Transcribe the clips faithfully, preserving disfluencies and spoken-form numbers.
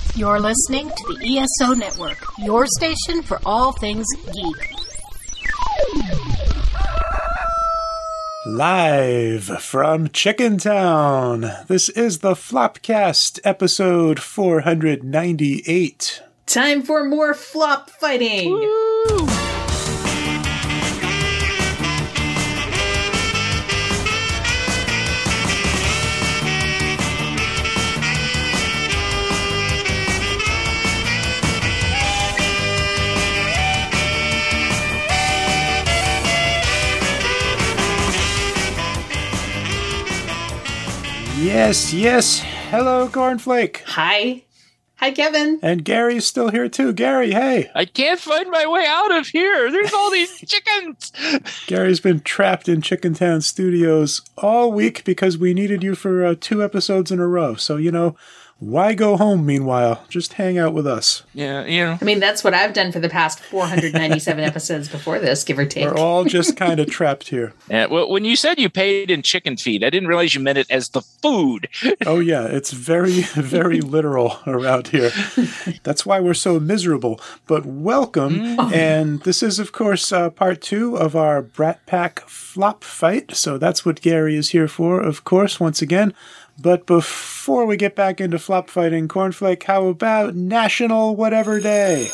You're listening to the E S O Network, your station for all things geek. Live from Chickentown, this is the Flopcast, episode four ninety-eight. Time for more flop fighting! Woo! Yes, yes. Hello, Cornflake. Hi. Hi, Kevin. And Gary's still here, too. Gary, hey. I can't find my way out of here. There's all these chickens. Gary's been trapped in Chickentown Studios all week because we needed you for uh, two episodes in a row. So, you know, why go home meanwhile? Just hang out with us. Yeah, you know. I mean, that's what I've done for the past four hundred ninety-seven episodes before this, give or take. We're all just kind of trapped here. Yeah, well, when you said you paid in chicken feed, I didn't realize you meant it as the food. Oh, yeah. It's very, very literal around here. That's why we're so miserable. But welcome. Mm. And this is, of course, uh, part two of our Brat Pack flop fight. So that's what Gary is here for, of course, once again. But before we get back into flop fighting, Cornflake, how about National Whatever Day?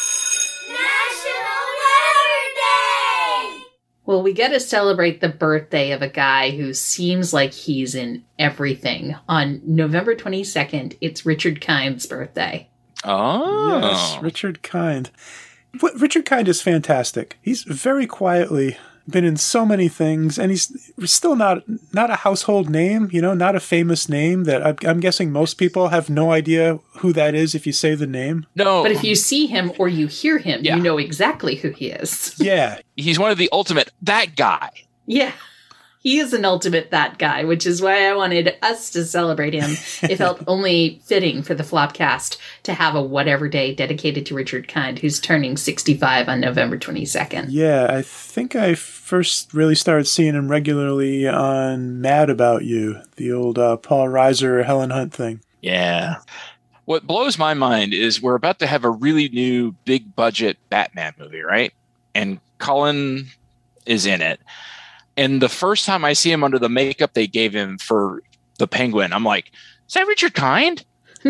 National Whatever Day! Well, we got to celebrate the birthday of a guy who seems like he's in everything. On November twenty-second, it's Richard Kind's birthday. Oh. Yes, Richard Kind. Richard Kind is fantastic. He's very quietly been in so many things, and he's still not not a household name, you know, not a famous name that I'm, I'm guessing most people have no idea who that is if you say the name. No. But if you see him or you hear him, yeah. you know exactly who he is. Yeah. He's one of the ultimate, that guy. Yeah. He is an ultimate that guy, which is why I wanted us to celebrate him. It felt only fitting for the Flopcast to have a whatever day dedicated to Richard Kind, who's turning sixty-five on November twenty-second. Yeah, I think I first really started seeing him regularly on Mad About You, the old uh, Paul Reiser, Helen Hunt thing. Yeah. What blows my mind is we're about to have a really new big budget Batman movie, right? And Cullen is in it. And the first time I see him under the makeup they gave him for the Penguin, I'm like, is that Richard Kind?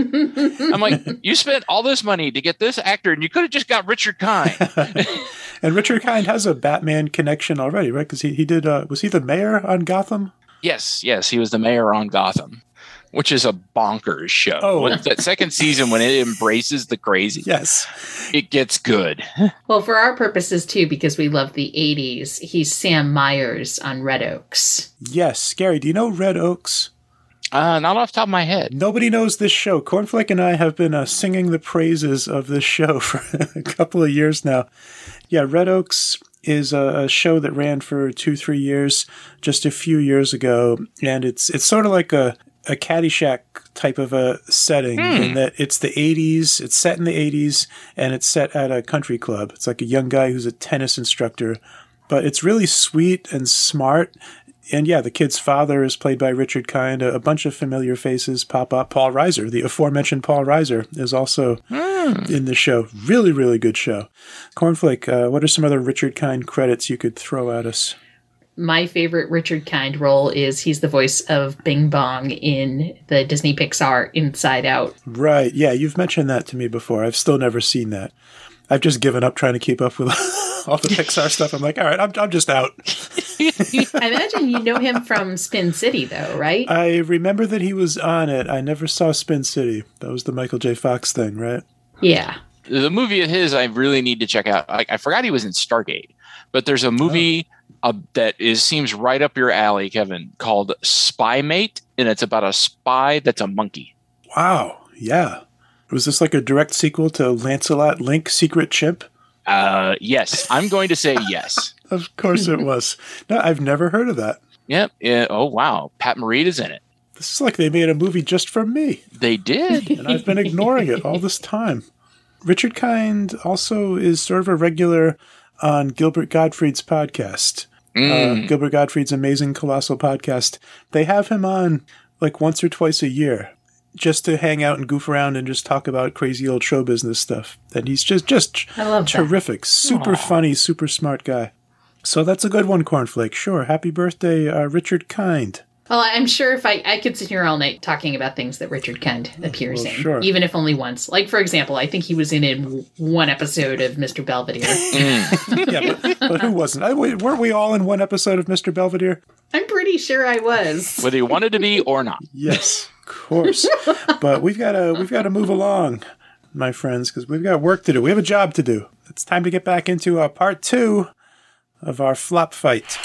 I'm like, you spent all this money to get this actor, and you could have just got Richard Kind. And Richard Kind has a Batman connection already, right? Because he, he did, uh, was he the mayor on Gotham? Yes, yes, he was the mayor on Gotham, which is a bonkers show. Oh. That second season, when it embraces the crazy, yes, it gets good. Well, for our purposes, too, because we love the eighties, he's Sam Myers on Red Oaks. Yes. Gary, do you know Red Oaks? Uh, not off the top of my head. Nobody knows this show. Cornflake and I have been uh, singing the praises of this show for a couple of years now. Yeah, Red Oaks is a, a show that ran for two, three years, just a few years ago. And it's it's sort of like a a Caddyshack type of a setting hmm. in that it's the eighties, it's set in the eighties, and it's set at a country club. It's like a young guy who's a tennis instructor, but it's really sweet and smart. And yeah, the kid's father is played by Richard Kind. A, a bunch of familiar faces pop up. Paul Reiser, the aforementioned Paul Reiser, is also mm. in the show. Really, really good show. Cornflake, uh, what are some other Richard Kind credits you could throw at us? My favorite Richard Kind role is he's the voice of Bing Bong in the Disney Pixar Inside Out. Right. Yeah, you've mentioned that to me before. I've still never seen that. I've just given up trying to keep up with all the Pixar stuff. I'm like, all right, I'm, I'm just out. I imagine you know him from Spin City, though, right? I remember that he was on it. I never saw Spin City. That was the Michael J. Fox thing, right? Yeah. The movie of his I really need to check out. I, I forgot he was in Stargate, but there's a movie oh. uh, that is seems right up your alley, Kevin, called Spy Mate, and it's about a spy that's a monkey. Wow. Yeah. Was this like a direct sequel to Lancelot Link, Secret Chimp? Uh, yes. I'm going to say yes. Of course it was. No, I've never heard of that. Yep. Yeah. Oh, wow. Pat Morita's in it. This is like they made a movie just for me. They did. And I've been ignoring it all this time. Richard Kind also is sort of a regular on Gilbert Gottfried's podcast. Mm. Uh, Gilbert Gottfried's Amazing Colossal Podcast. They have him on like once or twice a year. just to hang out and goof around and just talk about crazy old show business stuff. And he's just, just I love terrific, that. super Aww. funny, super smart guy. So that's a good one, Cornflake. Sure. Happy birthday, uh, Richard Kind. Well, I'm sure if I, I could sit here all night talking about things that Richard Kind appears well, in, sure. even if only once. Like, for example, I think he was in, in one episode of Mister Belvedere. yeah, but, but who wasn't? I, weren't we all in one episode of Mister Belvedere? I'm pretty sure I was. Whether you wanted to be or not. Yes, of course. But we've got to we've got to move along, my friends, because we've got work to do. We have a job to do. It's time to get back into uh, part two of our flop fight.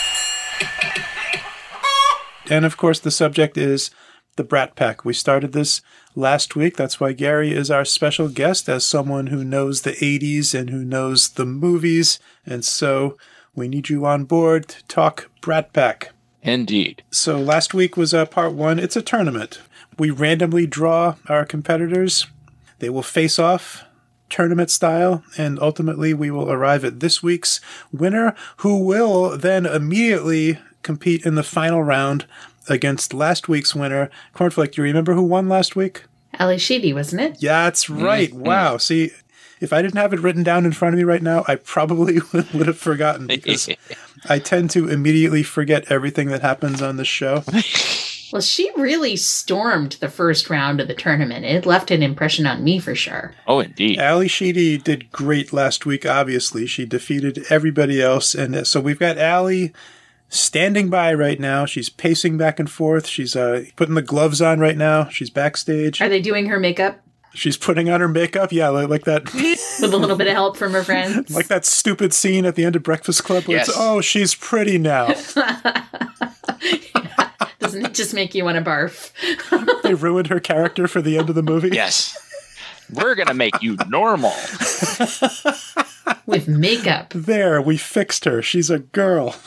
And, of course, the subject is the Brat Pack. We started this last week. That's why Gary is our special guest as someone who knows the eighties and who knows the movies. And so we need you on board to talk Brat Pack. Indeed. So last week was uh, part one. It's a tournament. We randomly draw our competitors. They will face off tournament style, and ultimately we will arrive at this week's winner, who will then immediately compete in the final round against last week's winner. Cornflake, do you remember who won last week? Ali Sheedy, wasn't it? Yeah, that's right. Mm-hmm. Wow. See, if I didn't have it written down in front of me right now, I probably would have forgotten, because I tend to immediately forget everything that happens on this show. Well, she really stormed the first round of the tournament. It left an impression on me for sure. Oh, indeed. Ali Sheedy did great last week, obviously. She defeated everybody else. And so we've got Ali standing by right now. She's pacing back and forth. She's uh, putting the gloves on right now. She's backstage. Are they doing her makeup? She's putting on her makeup. Yeah, like, like that. With a little bit of help from her friends. Like that stupid scene at the end of Breakfast Club where yes. it's, oh, she's pretty now. Doesn't it just make you want to barf? They ruined her character for the end of the movie. Yes. We're going to make you normal. With makeup. There, we fixed her. She's a girl.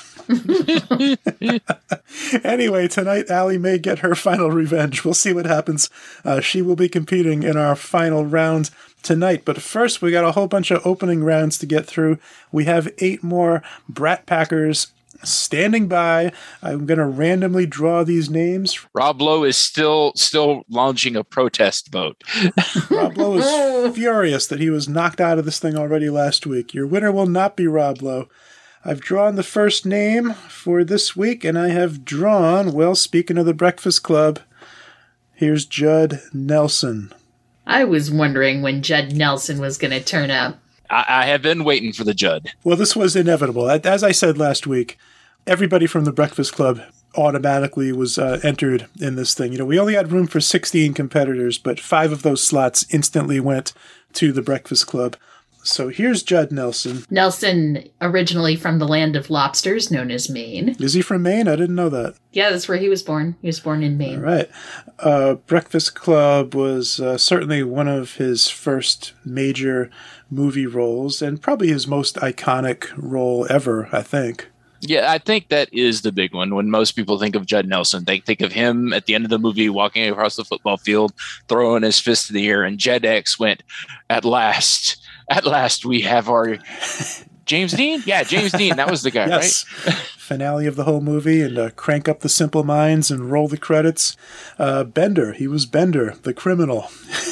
Anyway, tonight Ali may get her final revenge. We'll see what happens. Uh, she will be competing in our final round tonight. But first, we got a whole bunch of opening rounds to get through. We have eight more Brat Packers standing by. I'm going to randomly draw these names. Rob Lowe is still still launching a protest vote. Rob Lowe is furious that he was knocked out of this thing already last week. Your winner will not be Rob Lowe. I've drawn the first name for this week, and I have drawn, well, speaking of the Breakfast Club, here's Judd Nelson. I was wondering when Judd Nelson was going to turn up. I, I have been waiting for the Judd. Well, this was inevitable. As I said last week, everybody from the Breakfast Club automatically was uh, entered in this thing. You know, we only had room for sixteen competitors, but five of those slots instantly went to the Breakfast Club. So here's Judd Nelson. Nelson, originally from the land of lobsters, known as Maine. Is he from Maine? I didn't know that. Yeah, that's where he was born. He was born in Maine. All right. Uh, Breakfast Club was uh, certainly one of his first major movie roles, and probably his most iconic role ever, I think. Yeah, I think that is the big one. When most people think of Judd Nelson, they think of him at the end of the movie walking across the football field, throwing his fist in the air, and Jed X went, at last, at last we have our James Dean? Yeah, James Dean. That was the guy, yes. right? Finale of the whole movie, and uh, crank up the Simple Minds and roll the credits. Uh, Bender. He was Bender, the criminal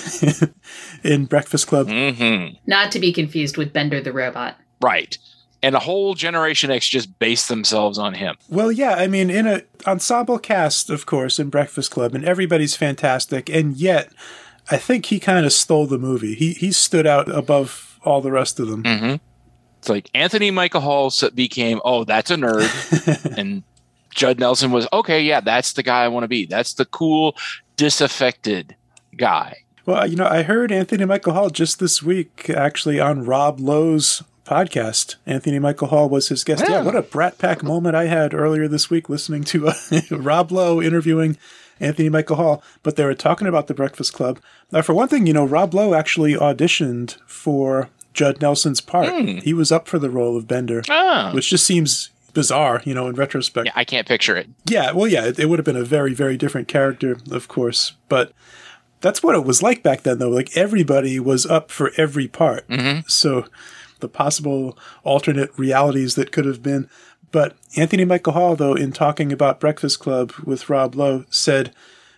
in Breakfast Club. Mm-hmm. Not to be confused with Bender the Robot. Right. And a whole Generation X just based themselves on him. Well, yeah, I mean, in a ensemble cast, of course, in Breakfast Club, and everybody's fantastic, and yet I think he kind of stole the movie. He he stood out above all the rest of them. Mm-hmm. It's like Anthony Michael Hall became, oh, that's a nerd, and Judd Nelson was, okay, yeah, that's the guy I want to be. That's the cool, disaffected guy. Well, you know, I heard Anthony Michael Hall just this week, actually, on Rob Lowe's podcast. Anthony Michael Hall was his guest. Yeah, yeah what a Brat Pack moment I had earlier this week listening to uh, Rob Lowe interviewing Anthony Michael Hall. But they were talking about the Breakfast Club. Now, for one thing, you know, Rob Lowe actually auditioned for Judd Nelson's part. Mm. He was up for the role of Bender, oh. which just seems bizarre, you know, in retrospect. Yeah, I can't picture it. Yeah, well, yeah, it, it would have been a very, very different character, of course. But that's what it was like back then, though. Like, everybody was up for every part. Mm-hmm. So the possible alternate realities that could have been. But Anthony Michael Hall, though, in talking about Breakfast Club with Rob Lowe, said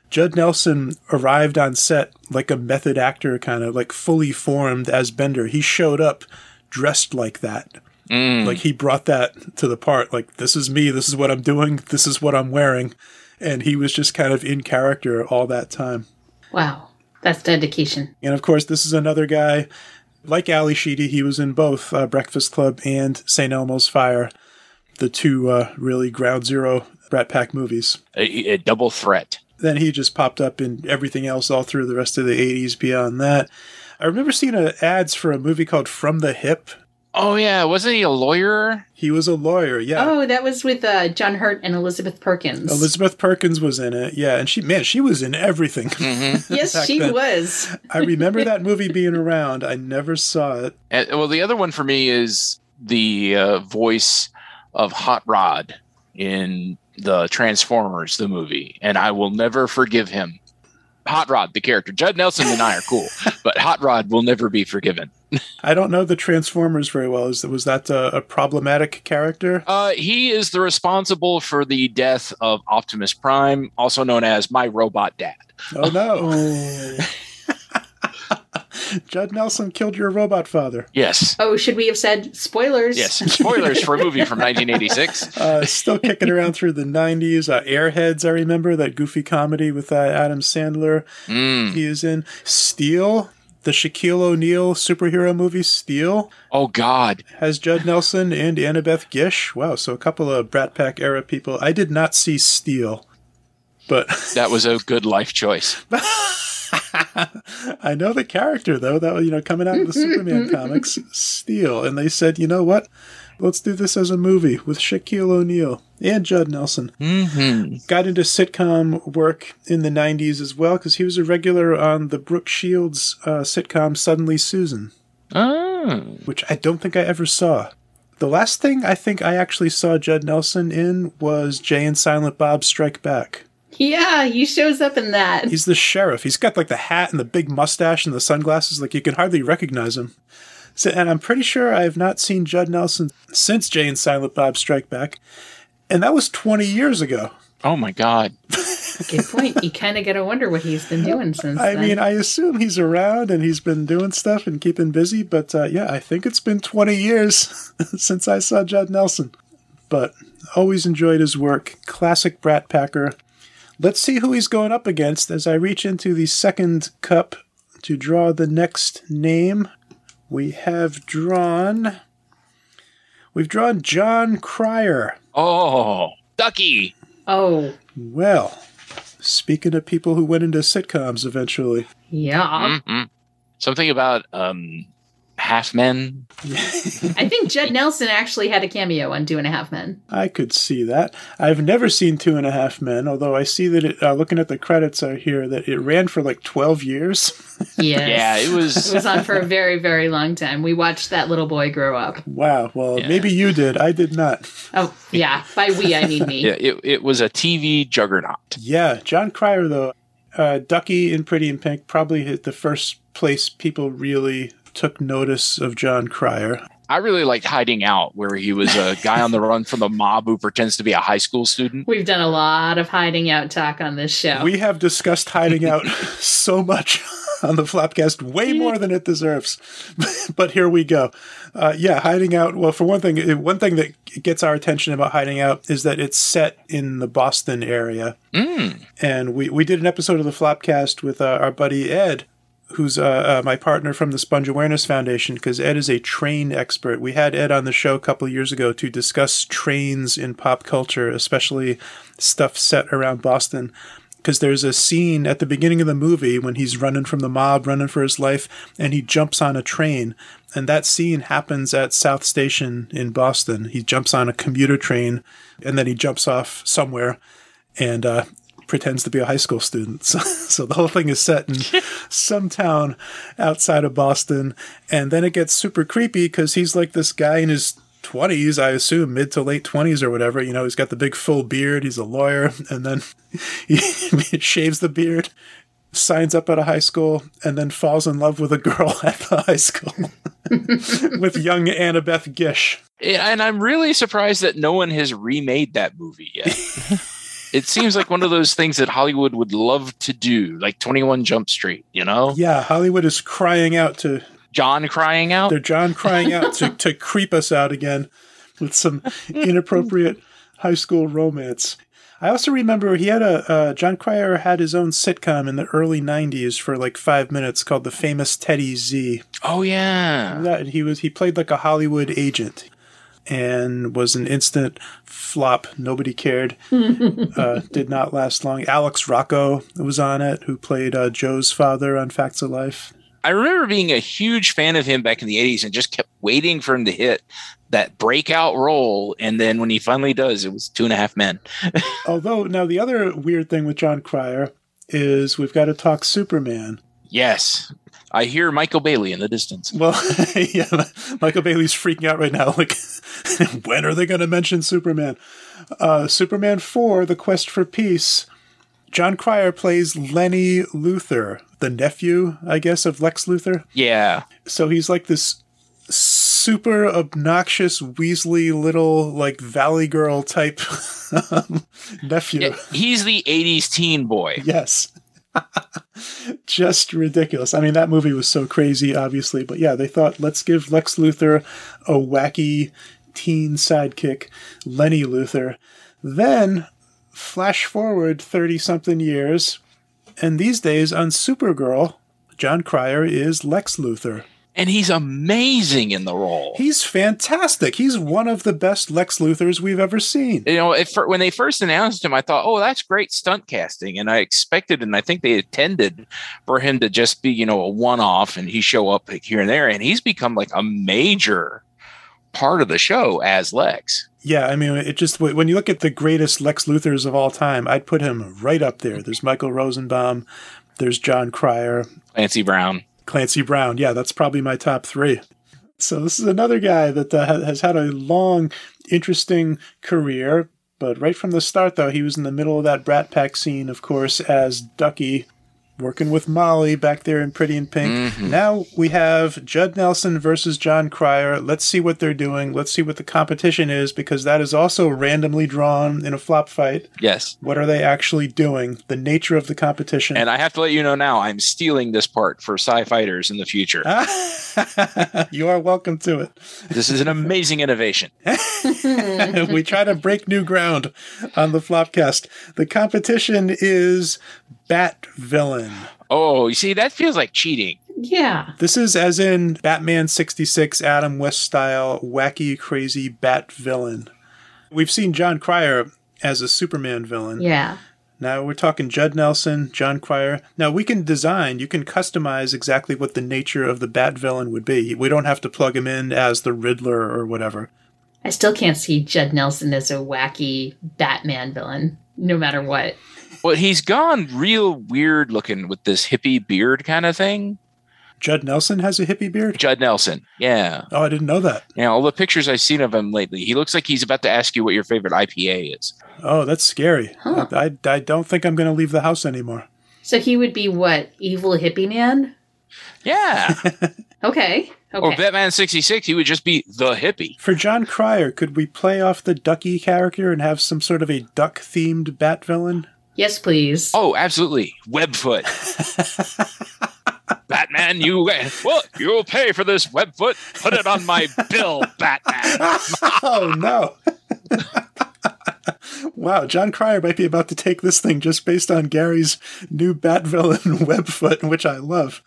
Judd Nelson arrived on set like a method actor, kind of like fully formed as Bender. He showed up dressed like that. Mm. Like he brought that to the part. Like, this is me. This is what I'm doing. This is what I'm wearing. And he was just kind of in character all that time. Wow. That's dedication. And of course, this is another guy like Ali Sheedy. He was in both uh, Breakfast Club and Saint Elmo's Fire, the two uh, really ground zero Brat Pack movies. A, a double threat. Then he just popped up in everything else all through the rest of the eighties beyond that. I remember seeing a, ads for a movie called From the Hip. Oh, yeah. Wasn't he a lawyer? He was a lawyer, yeah. Oh, that was with uh, John Hurt and Elizabeth Perkins. Elizabeth Perkins was in it, yeah. And she, man, she was in everything. Mm-hmm. Yes, she then. was. I remember that movie being around. I never saw it. And, well, the other one for me is the uh, voice of Hot Rod in the Transformers, the movie. And I will never forgive him. Hot Rod, the character. Judd Nelson and I are cool, but Hot Rod will never be forgiven. I don't know the Transformers very well. Is Was that a, a problematic character? Uh, he is the responsible for the death of Optimus Prime, also known as My Robot Dad. Oh, no. Judd Nelson killed your robot father. Yes. Oh, should we have said spoilers? Yes. Spoilers for a movie from nineteen eighty-six. Uh, still kicking around through the nineties. Uh, Airheads, I remember, that goofy comedy with uh, Adam Sandler. Mm. He is in Steel, the Shaquille O'Neal superhero movie Steel. Oh, God. Has Judd Nelson and Annabeth Gish. Wow, so a couple of Brat Pack era people. I did not see Steel, but That was a good life choice. I know the character, though, that, you know, coming out of the Superman comics, Steel. And they said, you know what? Let's do this as a movie with Shaquille O'Neal and Judd Nelson. Mm-hmm. Got into sitcom work in the nineties as well, because he was a regular on the Brooke Shields uh, sitcom Suddenly Susan, Oh. which I don't think I ever saw. The last thing I think I actually saw Judd Nelson in was Jay and Silent Bob Strike Back. Yeah, he shows up in that. He's the sheriff. He's got like the hat and the big mustache and the sunglasses. Like you can hardly recognize him. So, and I'm pretty sure I have not seen Judd Nelson since Jay and Silent Bob Strike Back. And that was twenty years ago. Oh, my God. Good point. You kind of got to wonder what he's been doing since I then. mean, I assume he's around and he's been doing stuff and keeping busy. But uh, yeah, I think it's been twenty years since I saw Judd Nelson. But always enjoyed his work. Classic Brat Packer. Let's see who he's going up against as I reach into the second cup to draw the next name. We have drawn... We've drawn John Cryer. Oh, Ducky. Oh, Well, speaking of people who went into sitcoms eventually. yeah. Mm-hmm. Something about um, half men. I think Judd Nelson actually had a cameo on Two and a Half Men. I could see that. I've never seen Two and a Half Men, although I see that it, uh, looking at the credits out here, that it ran for like twelve years. Yes. Yeah, it was. It was on for a very, very long time. We watched that little boy grow up. Wow. Well, Yeah. maybe you did. I did not. Oh, yeah. By we, I mean me. Yeah, it, it was a T V juggernaut. Yeah, John Cryer, though. Uh, Ducky in Pretty in Pink probably hit the first place people really took notice of John Cryer. I really liked Hiding Out, where he was a guy on the run from the mob who pretends to be a high school student. We've done a lot of hiding out talk on this show. We have discussed Hiding Out so much on the Flopcast, way more than it deserves. But here we go. Uh, yeah, Hiding Out. Well, for one thing, one thing that gets our attention about Hiding Out is that it's set in the Boston area. Mm. And we, we did an episode of the Flopcast with uh, our buddy Ed, who's uh, uh, my partner from the Sponge Awareness Foundation, because Ed is a train expert. We had Ed on the show a couple of years ago to discuss trains in pop culture, especially stuff set around Boston. Because there's a scene at the beginning of the movie when he's running from the mob, running for his life, and he jumps on a train. And that scene happens at South Station in Boston. He jumps on a commuter train, and then he jumps off somewhere. And uh, pretends to be a high school student. So, so the whole thing is set in some town outside of Boston. And then it gets super creepy because he's like this guy in his twenties, I assume, mid to late twenties or whatever. You know, he's got the big full beard. He's a lawyer. And then he shaves the beard, signs up at a high school, and then falls in love with a girl at the high school with young Annabeth Gish. And I'm really surprised that no one has remade that movie yet. It seems like one of those things that Hollywood would love to do, like twenty-one Jump Street, you know? Yeah, Hollywood is crying out to... John crying out? They're John crying out to, to creep us out again with some inappropriate high school romance. I also remember he had a... Uh, John Cryer had his own sitcom in the early nineties for like five minutes called The Famous Teddy Z. Oh, yeah. That, he was he played like a Hollywood agent. And was an instant flop. Nobody cared. uh, did not last long. Alex Rocco was on it, who played uh, Joe's father on Facts of Life. I remember being a huge fan of him back in the eighties and just kept waiting for him to hit that breakout role. And then when he finally does, it was Two and a Half Men. Although, now the other weird thing with John Cryer is we've got to talk Superman. Yes. I hear Michael Bailey in the distance. Well, yeah, Michael Bailey's freaking out right now. Like, when are they going to mention Superman? Uh, Superman four, The Quest for Peace. John Cryer plays Lenny Luthor, the nephew, I guess, of Lex Luthor. Yeah. So he's like this super obnoxious, Weasley little, like, Valley Girl type um, nephew. Yeah, he's the eighties teen boy. Yes. Just ridiculous. I mean, that movie was so crazy, obviously. But yeah, they thought, let's give Lex Luthor a wacky teen sidekick, Lenny Luthor. Then, flash forward thirty-something years, and these days on Supergirl, John Cryer is Lex Luthor. And he's amazing in the role. He's fantastic. He's one of the best Lex Luthors we've ever seen. You know, if, when they first announced him, I thought, oh, that's great stunt casting. And I expected, and I think they intended for him to just be, you know, a one-off and he show up here and there. And he's become like a major part of the show as Lex. Yeah, I mean, it just, when you look at the greatest Lex Luthors of all time, I'd put him right up there. There's Michael Rosenbaum. There's John Cryer. Clancy Brown. Clancy Brown. Yeah, that's probably my top three. So this is another guy that uh, has had a long, interesting career. But right from the start, though, he was in the middle of that Brat Pack scene, of course, as Ducky, working with Molly back there in Pretty in Pink. Mm-hmm. Now we have Judd Nelson versus John Cryer. Let's see what they're doing. Let's see what the competition is, because that is also randomly drawn in a flop fight. Yes. What are they actually doing? The nature of the competition. And I have to let you know now, I'm stealing this part for Sci Fighters in the future. You are welcome to it. This is an amazing innovation. We try to break new ground on the Flopcast. The competition is Bat Villain. Oh, you see, that feels like cheating. Yeah. This is as in Batman sixty-six, Adam West style, wacky, crazy Bat Villain. We've seen John Cryer as a Superman villain. Yeah. Now we're talking Judd Nelson, John Cryer. Now we can design, you can customize exactly what the nature of the Bat Villain would be. We don't have to plug him in as the Riddler or whatever. I still can't see Judd Nelson as a wacky Batman villain, no matter what. Well, he's gone real weird looking with this hippie beard kind of thing. Judd Nelson has a hippie beard? Judd Nelson, yeah. Oh, I didn't know that. Yeah, all the pictures I've seen of him lately, he looks like he's about to ask you what your favorite I P A is. Oh, that's scary. Huh. I, I, I don't think I'm going to leave the house anymore. So he would be what? Evil hippie man? Yeah. Okay. Okay. Or Batman sixty-six, he would just be the hippie. For John Cryer, could we play off the Ducky character and have some sort of a duck-themed Bat villain? Yes, please. Oh, absolutely. Webfoot. Batman, you well, you'll pay for this Webfoot. Put it on my bill, Batman. Oh, no. Wow, John Cryer might be about to take this thing just based on Gary's new Bat villain, Webfoot, which I love.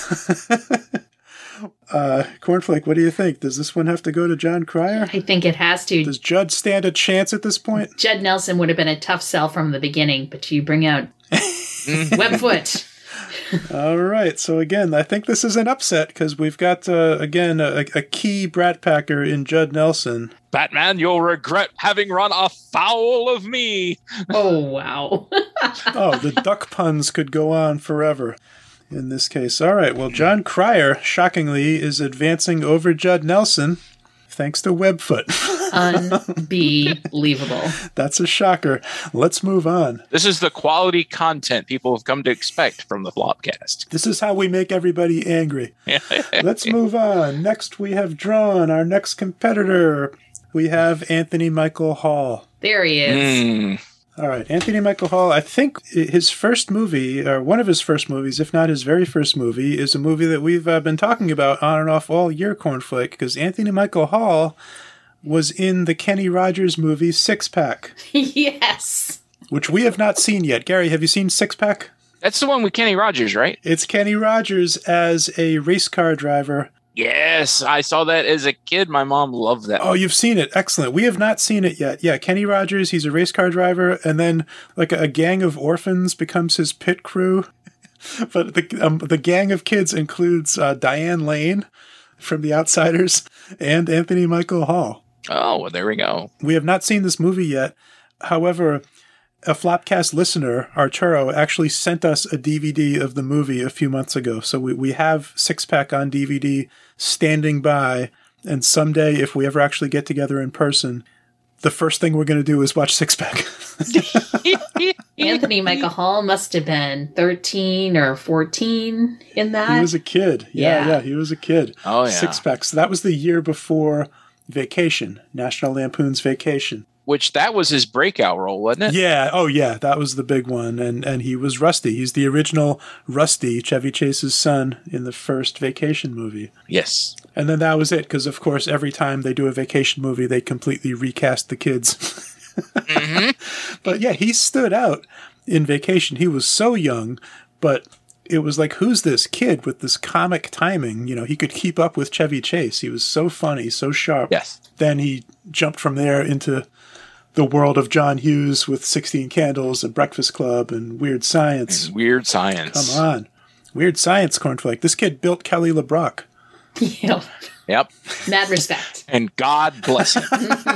uh, Cornflake, what do you think? Does this one have to go to John Cryer? I think it has to. Does Judd stand a chance at this point? Judd Nelson would have been a tough sell from the beginning, but you bring out Webfoot. All right. So again, I think this is an upset because we've got, uh, again, a, a key Brat Packer in Judd Nelson. Batman, you'll regret having run afoul of me. Oh, wow. Oh, the duck puns could go on forever in this case. All right. Well, John Cryer, shockingly, is advancing over Judd Nelson thanks to Webfoot. Unbelievable. That's a shocker. Let's move on. This is the quality content people have come to expect from the Flopcast. This is how we make everybody angry. Let's move on. Next, we have drawn our next competitor. We have Anthony Michael Hall. There he is. Mm. All right, Anthony Michael Hall, I think his first movie, or one of his first movies, if not his very first movie, is a movie that we've uh, been talking about on and off all year, Cornflake, because Anthony Michael Hall was in the Kenny Rogers movie Six Pack. Yes. Which we have not seen yet. Gary, have you seen Six Pack? That's the one with Kenny Rogers, right? It's Kenny Rogers as a race car driver. Yes, I saw that as a kid. My mom loved that. Oh, you've seen it. Excellent. We have not seen it yet. Yeah, Kenny Rogers, he's a race car driver, and then like a, a gang of orphans becomes his pit crew. But the um, the gang of kids includes uh, Diane Lane from The Outsiders and Anthony Michael Hall. Oh, well, there we go. We have not seen this movie yet. However, a Flopcast listener, Arturo, actually sent us a D V D of the movie a few months ago. So we, we have Six Pack on D V D standing by. And someday, if we ever actually get together in person, the first thing we're going to do is watch Six Pack. Anthony Michael Hall must have been thirteen or fourteen in that. He was a kid. Yeah, Yeah. yeah, he was a kid. Oh, yeah. Six Pack. So that was the year before Vacation, National Lampoon's Vacation. Which that was his breakout role, wasn't it? Yeah, oh yeah, that was the big one. And and he was Rusty. He's the original Rusty, Chevy Chase's son, in the first Vacation movie. Yes. And then that was it, because of course every time they do a Vacation movie, they completely recast the kids. Mm-hmm. But yeah, he stood out in Vacation. He was so young, but it was like, who's this kid with this comic timing? You know, he could keep up with Chevy Chase. He was so funny, so sharp. Yes. Then he jumped from there into the world of John Hughes with sixteen Candles and Breakfast Club and Weird Science. Weird Science. Come on. Weird Science, Cornflake. This kid built Kelly LeBrock. Yeah. Yep. Mad respect. And God bless him.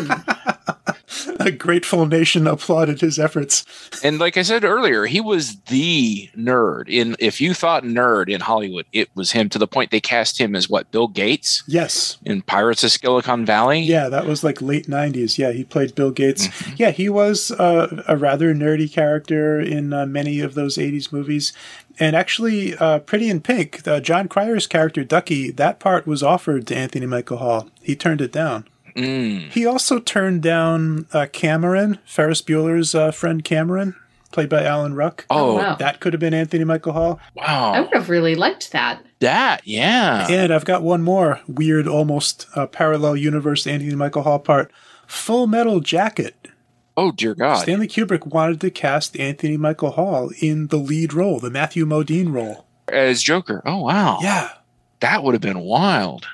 A grateful nation applauded his efforts. And like I said earlier, he was the nerd. In if you thought nerd in Hollywood, it was him, to the point they cast him as what, Bill Gates Yes. in Pirates of Silicon Valley? Yeah, that was like late nineties. Yeah, he played Bill Gates. Mm-hmm. Yeah, he was uh, a rather nerdy character in uh, many of those eighties movies. And actually, uh, Pretty in Pink, uh, John Cryer's character, Ducky, that part was offered to Anthony Michael Hall. He turned it down. Mm. He also turned down uh, Cameron, Ferris Bueller's uh, friend Cameron, played by Alan Ruck. Oh, wow. That could have been Anthony Michael Hall. wow. I would have really liked that. That, yeah. And I've got one more weird, almost uh, parallel universe Anthony Michael Hall part. Full Metal Jacket. Oh, dear God. Stanley Kubrick wanted to cast Anthony Michael Hall in the lead role, the Matthew Modine role. As Joker. Oh, wow. Yeah. That would have been wild.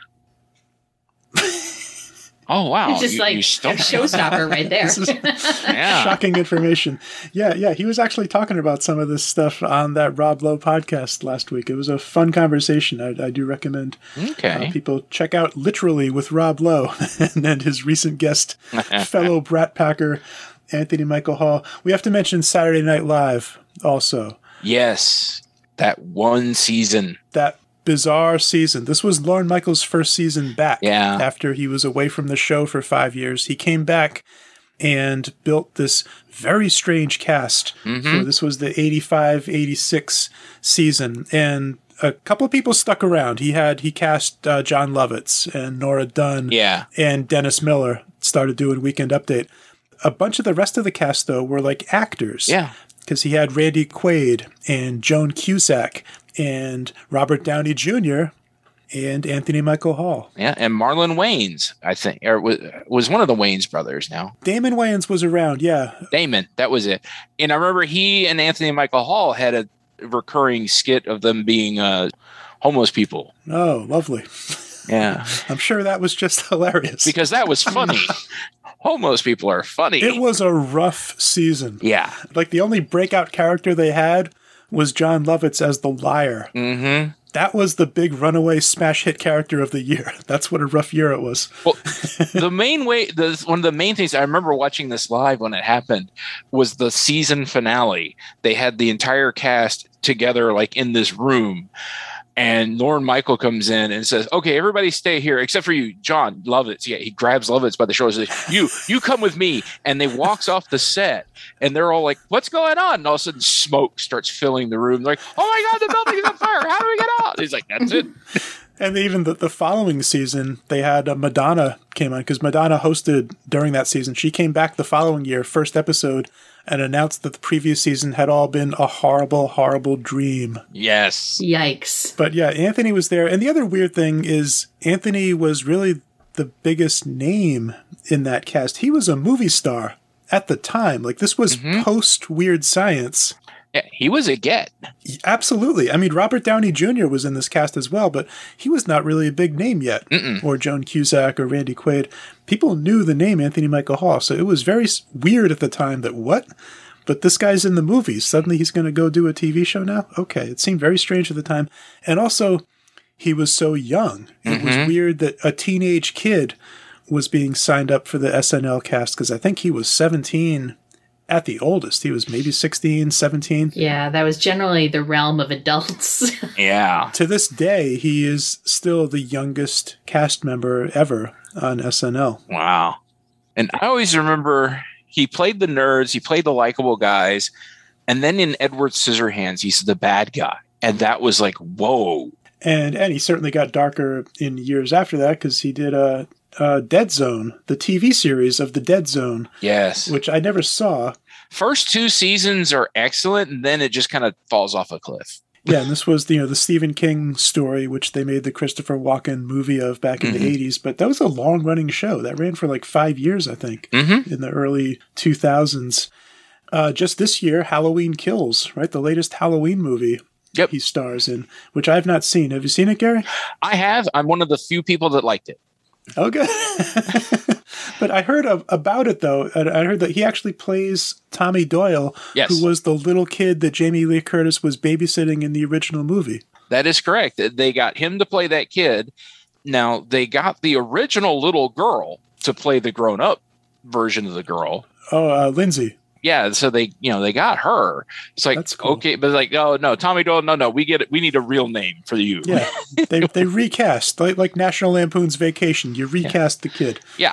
Oh, wow. It's just You- like you a stumped me. showstopper right there. This is Yeah. shocking information. Yeah, yeah. He was actually talking about some of this stuff on that Rob Lowe podcast last week. It was a fun conversation. I, I do recommend Okay. uh, people check out Literally with Rob Lowe and, and his recent guest, fellow Brat Packer, Anthony Michael Hall. We have to mention Saturday Night Live also. Yes. That one season. That bizarre season. This was Lorne Michaels' first season back. Yeah. After he was away from the show for five years. He came back and built this very strange cast. Mhm. For, this was the eighty-five eighty-six season. And a couple of people stuck around. He had, he cast uh, John Lovitz and Nora Dunn. Yeah. And Dennis Miller started doing Weekend Update. A bunch of the rest of the cast, though, were like actors. Yeah. Because he had Randy Quaid and Joan Cusack and Robert Downey Junior and Anthony Michael Hall. Yeah. And Marlon Wayans, I think, or was, was one of the Wayans brothers now. Damon Wayans was around, yeah. Damon, that was it. And I remember he and Anthony Michael Hall had a recurring skit of them being uh, homeless people. Oh, lovely. Yeah. I'm sure that was just hilarious. Because that was funny. Homeless people are funny. It was a rough season. Yeah. Like, the only breakout character they had was John Lovitz as the liar. Mm-hmm. That was the big runaway smash hit character of the year. That's what a rough year it was. Well, the main way, the one of the main things I remember watching this live when it happened was the season finale. They had the entire cast together, like in this room, and Lorne Michael comes in and says, "Okay, everybody stay here except for you, John Lovitz." Yeah, he grabs Lovitz by the shoulders and says, "You, you come with me." And they walks off the set, and they're all like, "What's going on?" And all of a sudden, smoke starts filling the room. They're like, "Oh my God, the building is on fire! How do we get out?" And he's like, "That's it." And even the, the following season, they had uh, Madonna came on, because Madonna hosted during that season. She came back the following year, first episode, and announced that the previous season had all been a horrible, horrible dream. Yes. Yikes. But yeah, Anthony was there. And the other weird thing is Anthony was really the biggest name in that cast. He was a movie star at the time. Like, this was Mhm. post Weird Science. Yeah, he was a get. Absolutely. I mean, Robert Downey Junior was in this cast as well, but he was not really a big name yet. Mm-mm. Or Joan Cusack or Randy Quaid. People knew the name Anthony Michael Hall, so it was very s- weird at the time that, what? But this guy's in the movies. Suddenly he's going to go do a T V show now? Okay, it seemed very strange at the time. And also, he was so young. It Mhm. was weird that a teenage kid was being signed up for the S N L cast, because I think he was seventeen at the oldest. He was maybe sixteen, seventeen. Yeah, that was generally the realm of adults. Yeah. To this day, he is still the youngest cast member ever on S N L. Wow. And I always remember he played the nerds, he played the likable guys, and then in Edward Scissorhands, he's the bad guy. And that was like, whoa. And and he certainly got darker in years after that, because he did a, a Dead Zone, the T V series of the Dead Zone, Yes. which I never saw. First two seasons are excellent, and then it just kind of falls off a cliff. Yeah, and this was the, you know, the Stephen King story, which they made the Christopher Walken movie of back in Mhm. the eighties. But that was a long-running show. That ran for like five years, I think, Mm-hmm. in the early two thousands. Uh, just this year, Halloween Kills, right? The latest Halloween movie Yep. he stars in, which I've not seen. Have you seen it, Gary? I have. I'm one of the few people that liked it. Okay. But I heard of, about it, though. I I heard that he actually plays Tommy Doyle, Yes. who was the little kid that Jamie Lee Curtis was babysitting in the original movie. That is correct. They got him to play that kid. Now, they got the original little girl to play the grown-up version of the girl. Oh, uh, Lindsay. Yeah, so they, you know, they got her. It's like, That's cool. okay, but like, oh no, Tommy Doyle, no, no, we get it. We need a real name for you. Yeah, they they recast like like National Lampoon's Vacation. You recast the kid. Yeah.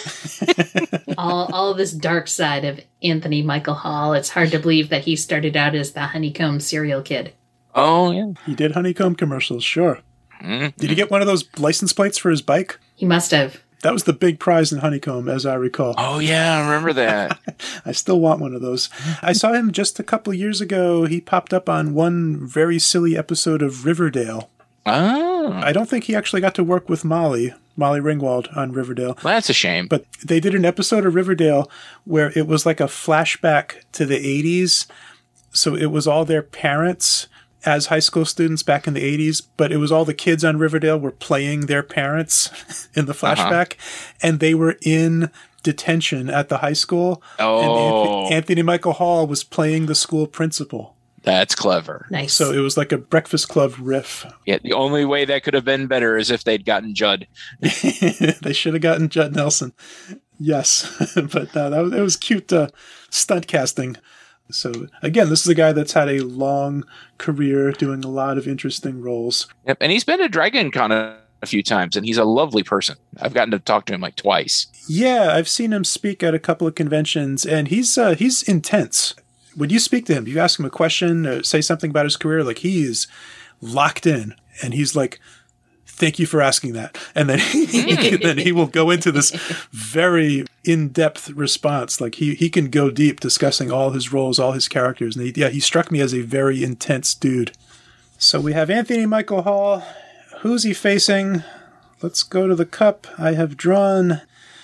all, all this dark side of Anthony Michael Hall. It's hard to believe that he started out as the honeycomb serial kid. Oh yeah. He did honeycomb commercials, sure. Mhm. Did he get one of those license plates for his bike? He must have. That was the big prize in honeycomb, as I recall. Oh yeah, I remember that. I still want one of those. I saw him just a couple of years ago. He popped up on one very silly episode of Riverdale. Oh, I don't think he actually got to work with Molly, Molly Ringwald on Riverdale. that's a shame. But they did an episode of Riverdale where it was like a flashback to the eighties. So it was all their parents as high school students back in the eighties, but it was all the kids on Riverdale were playing their parents in the flashback, and they were in detention at the high school. Oh. And Anthony, Anthony Michael Hall was playing the school principal. That's clever. Nice. So it was like a Breakfast Club riff. Yeah, the only way that could have been better is if they'd gotten Judd. They should have gotten Judd Nelson. Yes, but no, that was, it was cute uh, stunt casting. So again, this is a guy that's had a long career doing a lot of interesting roles. Yep, and he's been to Dragon Con a, a few times, and he's a lovely person. I've gotten to talk to him like twice. Yeah, I've seen him speak at a couple of conventions, and he's uh, he's intense. When you speak to him, you ask him a question or say something about his career, like he is locked in, and he's like, thank you for asking that. And then he, then he will go into this very in-depth response. Like he, he can go deep discussing all his roles, all his characters. And he, yeah, he struck me as a very intense dude. So we have Anthony Michael Hall. Who's he facing? Let's go to the cup. I have drawn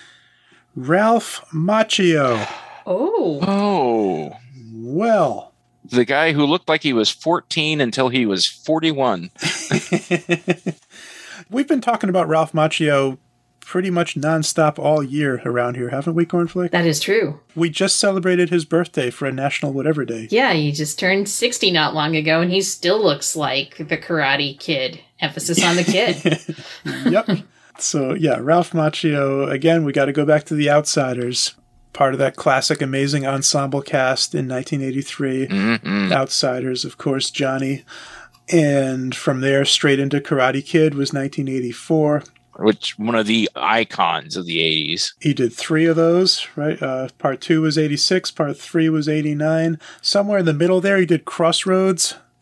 Ralph Macchio. oh, Oh, Well, the guy who looked like he was fourteen until he was forty-one. we've been talking about Ralph Macchio pretty much nonstop all year around here, haven't we, Cornflake? that is true. We just celebrated his birthday for a National Whatever Day. Yeah, he just turned sixty not long ago, and he still looks like the Karate Kid. Emphasis on the kid. Yep. So, yeah, Ralph Macchio. Again, we got to go back to The Outsiders. Part of that classic amazing ensemble cast in nineteen eighty-three. Mm-mm. Outsiders, of course, Johnny. And from there, straight into Karate Kid was nineteen eighty-four. Which one of the icons of the eighties? He did three of those, right? Uh, part two was eighty-six, part three was eighty-nine. Somewhere in the middle there, he did Crossroads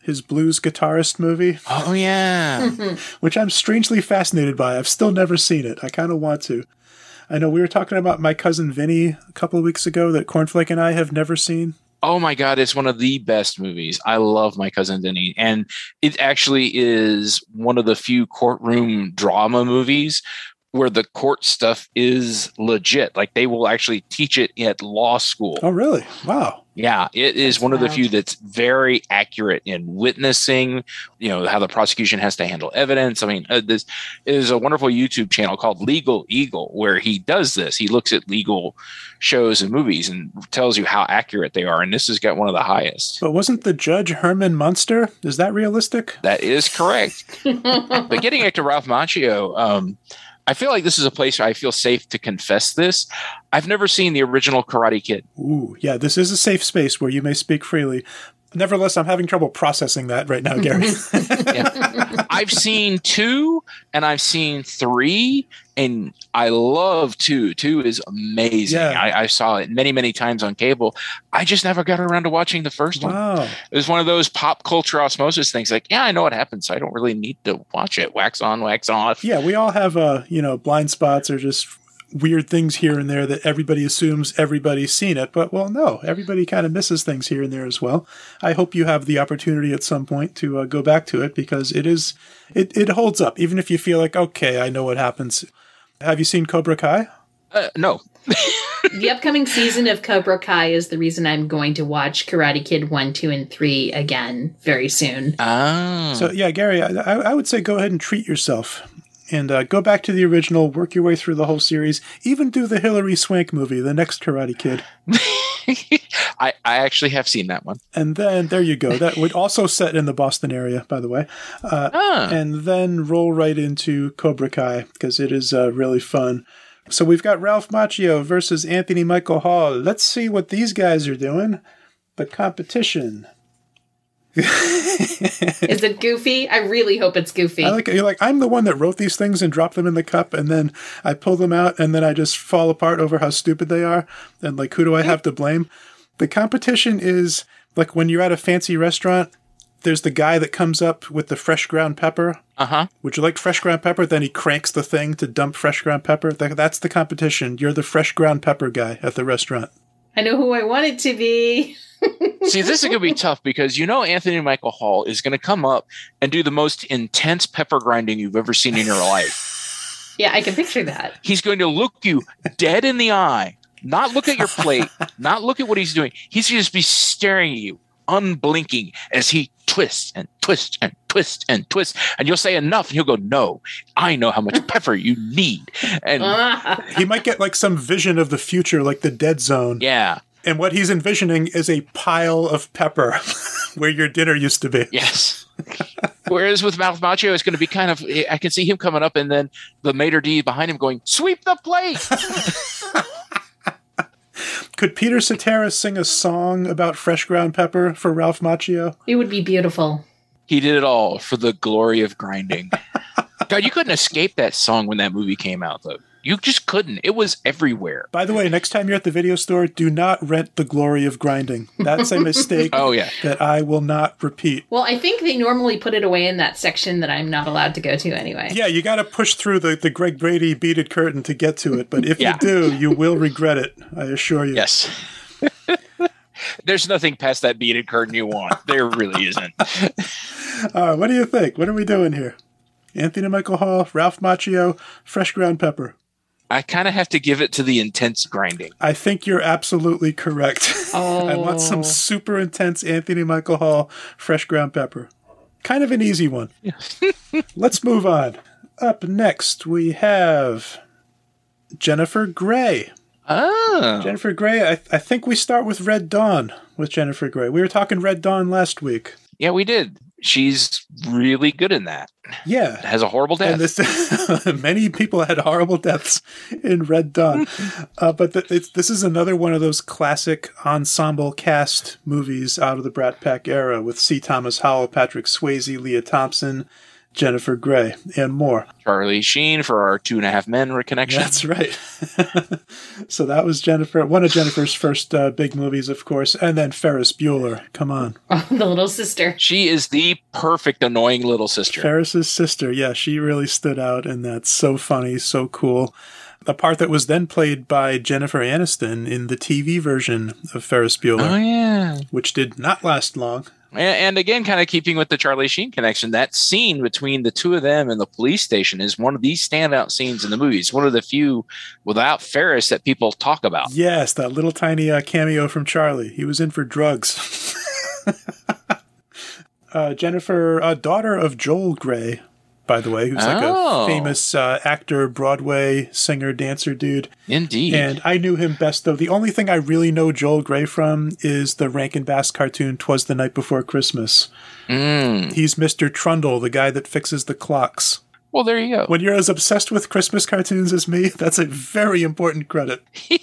his blues guitarist movie, Oh, yeah. which I'm strangely fascinated by. I've still never seen it. I kind of want to. I know we were talking about My Cousin Vinny a couple of weeks ago that Cornflake and I have never seen. Oh my God, it's one of the best movies. I love My Cousin Vinny. And it actually is one of the few courtroom drama movies where the court stuff is legit. Like they will actually teach it at law school. Oh, really? Wow. Yeah, it is That's one of the wild. few that's very accurate in witnessing, you know, how the prosecution has to handle evidence. I mean, uh, this is a wonderful YouTube channel called Legal Eagle where he does this. He looks at legal shows and movies and tells you how accurate they are. And this has got one of the highest. But wasn't the judge Herman Munster? Is that realistic? That is correct. But getting back to Ralph Macchio, um, I feel like this is a place where I feel safe to confess this. I've never seen the original Karate Kid. Ooh, yeah, this is a safe space where you may speak freely. Nevertheless, I'm having trouble processing that right now, Gary. Yeah. I've seen two and I've seen three, and I love two. Two is amazing. Yeah. I, I saw it many, many times on cable. I just never got around to watching the first one. Wow. It was one of those pop culture osmosis things. Like, yeah, I know what happens, so I don't really need to watch it. Wax on, wax off. Yeah, we all have, uh, you know, blind spots or just weird things here and there that everybody assumes everybody's seen it. But, well, no, everybody kind of misses things here and there as well. I hope you have the opportunity at some point to uh, go back to it because it is, it, it holds up, even if you feel like, okay, I know what happens. Have you seen Cobra Kai? Uh, no. The upcoming season of Cobra Kai is the reason I'm going to watch Karate Kid one, two, and three again very soon. Oh. So, yeah, Gary, I, I would say go ahead and treat yourself. And uh, go back to the original, work your way through the whole series, even do the Hilary Swank movie, the next Karate Kid. I, I actually have seen that one. And then, there you go. That would also set in the Boston area, by the way. Uh, Ah. And then roll right into Cobra Kai, because it is uh, really fun. So we've got Ralph Macchio versus Anthony Michael Hall. Let's see what these guys are doing. The competition. Is it goofy? I really hope it's goofy. I like you're like I'm the one that wrote these things and dropped them in the cup, and then I pull them out, and then I just fall apart over how stupid they are. And like, who do I have to blame? The competition is like when you're at a fancy restaurant. There's the guy that comes up with the fresh ground pepper. Uh-huh. Would you like fresh ground pepper? Then he cranks the thing to dump fresh ground pepper. That, that's the competition. You're the fresh ground pepper guy at the restaurant. I know who I want it to be. See, this is going to be tough because you know Anthony Michael Hall is going to come up and do the most intense pepper grinding you've ever seen in your life. Yeah, I can picture that. He's going to look you dead in the eye, not look at your plate, not look at what he's doing. He's going to just be staring at you, unblinking, as he twists and twists and twists and twists. And you'll say enough, and he'll go, no, I know how much pepper you need. And He might get like some vision of the future, like the dead zone. yeah. And what he's envisioning is a pile of pepper where your dinner used to be. Yes. Whereas with Ralph Macchio, it's going to be kind of, I can see him coming up and then the maitre d' behind him going, sweep the plate. Could Peter Cetera sing a song about fresh ground pepper for Ralph Macchio? It would be beautiful. He did it all for the glory of grinding. God, you couldn't escape that song when that movie came out, though. You just couldn't. It was everywhere. By the way, next time you're at the video store, do not rent The Glory of Grinding. That's a mistake Oh, yeah. that I will not repeat. Well, I think they normally put it away in that section that I'm not allowed to go to anyway. Yeah, you got to push through the, the Greg Brady beaded curtain to get to it. But if Yeah. you do, you will regret it. I assure you. Yes. There's nothing past that beaded curtain you want. There really isn't. Uh, what do you think? What are we doing here? Anthony Michael Hall, Ralph Macchio, fresh ground pepper. I kind of have to give it to the intense grinding. I think you're absolutely correct. Oh. I want some super intense Anthony Michael Hall fresh ground pepper. Kind of an easy one. Let's move on. Up next, we have Jennifer Grey. Oh. Jennifer Grey, I, I think we start with Red Dawn with Jennifer Grey. We were talking Red Dawn last week. Yeah, we did. She's really good in that. Yeah. Has a horrible death. And this, many people had horrible deaths in Red Dawn. Uh, but the, it's, this is another one of those classic ensemble cast movies out of the Brat Pack era with C. Thomas Howell, Patrick Swayze, Leah Thompson, Jennifer Grey, and more. Charlie Sheen for our Two and a Half Men connection. That's right. So that was Jennifer, one of Jennifer's first uh, big movies, of course, and then Ferris Bueller. Come on. Oh, the little sister. She is the perfect annoying little sister. Ferris's sister, yeah, she really stood out, and that's so funny, so cool. A part that was then played by Jennifer Aniston in the T V version of Ferris Bueller. Oh, yeah. Which did not last long. And again, kind of keeping with the Charlie Sheen connection, that scene between the two of them in the police station is one of the standout scenes in the movie. It's one of the few without Ferris that people talk about. Yes, that little tiny uh, cameo from Charlie. He was in for drugs. uh, Jennifer, uh, daughter of Joel Grey, by the way, who's like Oh. a famous uh, actor, Broadway singer, dancer dude. Indeed. And I knew him best, though. The only thing I really know Joel Grey from is the Rankin Bass cartoon, 'Twas the Night Before Christmas. Mm. He's Mister Trundle, the guy that fixes the clocks. Well, there you go. When you're as obsessed with Christmas cartoons as me, that's a very important credit.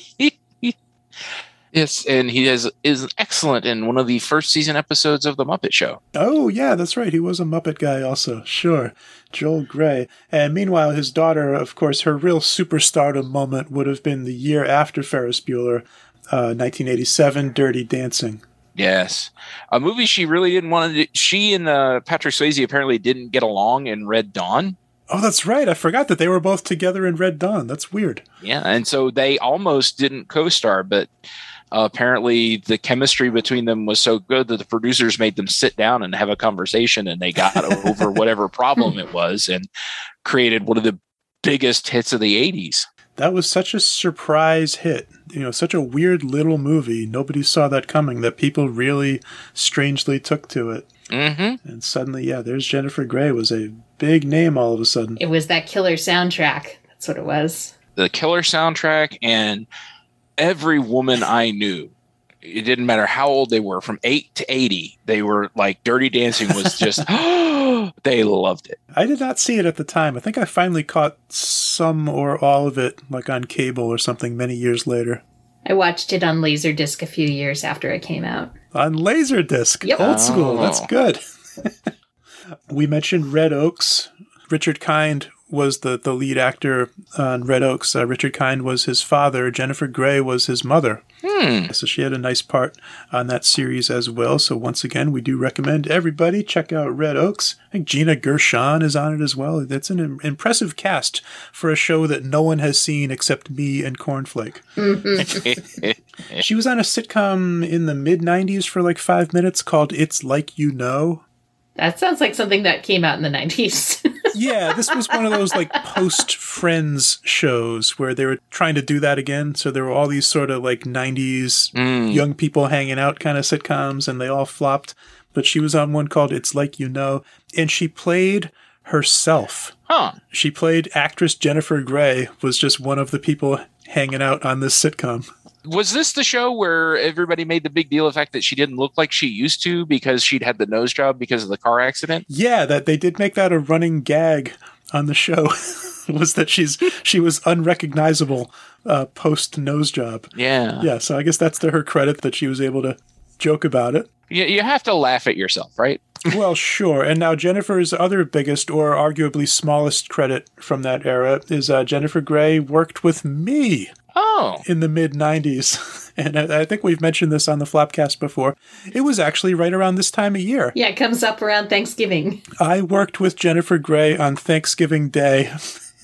Yes, and he is, is excellent in one of the first season episodes of The Muppet Show. Oh, yeah, that's right. He was a Muppet guy also. Sure. Joel Grey. And meanwhile, his daughter, of course, her real superstardom moment would have been the year after Ferris Bueller, uh, nineteen eighty-seven, Dirty Dancing. Yes. A movie she really didn't want to do. She and uh, Patrick Swayze apparently didn't get along in Red Dawn. Oh, that's right. I forgot that they were both together in Red Dawn. That's weird. Yeah, and so they almost didn't co-star, but uh, apparently the chemistry between them was so good that the producers made them sit down and have a conversation, and they got over whatever problem it was and created one of the biggest hits of the eighties. That was such a surprise hit. You know, such a weird little movie. Nobody saw that coming, that people really strangely took to it. Mm-hmm. And suddenly, yeah, there's Jennifer Grey was a big name all of a sudden. It was that killer soundtrack. That's what it was. The killer soundtrack, and every woman I knew, it didn't matter how old they were, from eight to eighty, they were like, Dirty Dancing was just, they loved it. I did not see it at the time. I think I finally caught some or all of it, like on cable or something, many years later. I watched it on Laserdisc a few years after it came out. On Laserdisc. Yep. Old school. Oh. That's good. We mentioned Red Oaks. Richard Kind was the, the lead actor on Red Oaks. Uh, Richard Kind was his father. Jennifer Grey was his mother. Hmm. So she had a nice part on that series as well. So once again, we do recommend everybody check out Red Oaks. I think Gina Gershon is on it as well. That's an im- impressive cast for a show that no one has seen except me and Cornflake. She was on a sitcom in the mid nineties for like five minutes called It's Like You Know. That sounds like something that came out in the nineties. Yeah, this was one of those like post-Friends shows where they were trying to do that again. So there were all these sort of like nineties Mm. young people hanging out kind of sitcoms, and they all flopped. But she was on one called It's Like You Know, and she played herself. Huh. She played actress Jennifer Grey, was just one of the people hanging out on this sitcom. Was this the show where everybody made the big deal of the fact that she didn't look like she used to because she'd had the nose job because of the car accident? Yeah, that they did make that a running gag on the show. Was that she's she was unrecognizable uh, post nose job. Yeah. Yeah, so I guess that's to her credit that she was able to joke about it. You, you have to laugh at yourself, right? Well, sure. And now Jennifer's other biggest or arguably smallest credit from that era is uh, Jennifer Grey worked with me Oh. in the mid nineties. And I, I think we've mentioned this on the Flopcast before. It was actually right around this time of year. Yeah, it comes up around Thanksgiving. I worked with Jennifer Grey on Thanksgiving Day.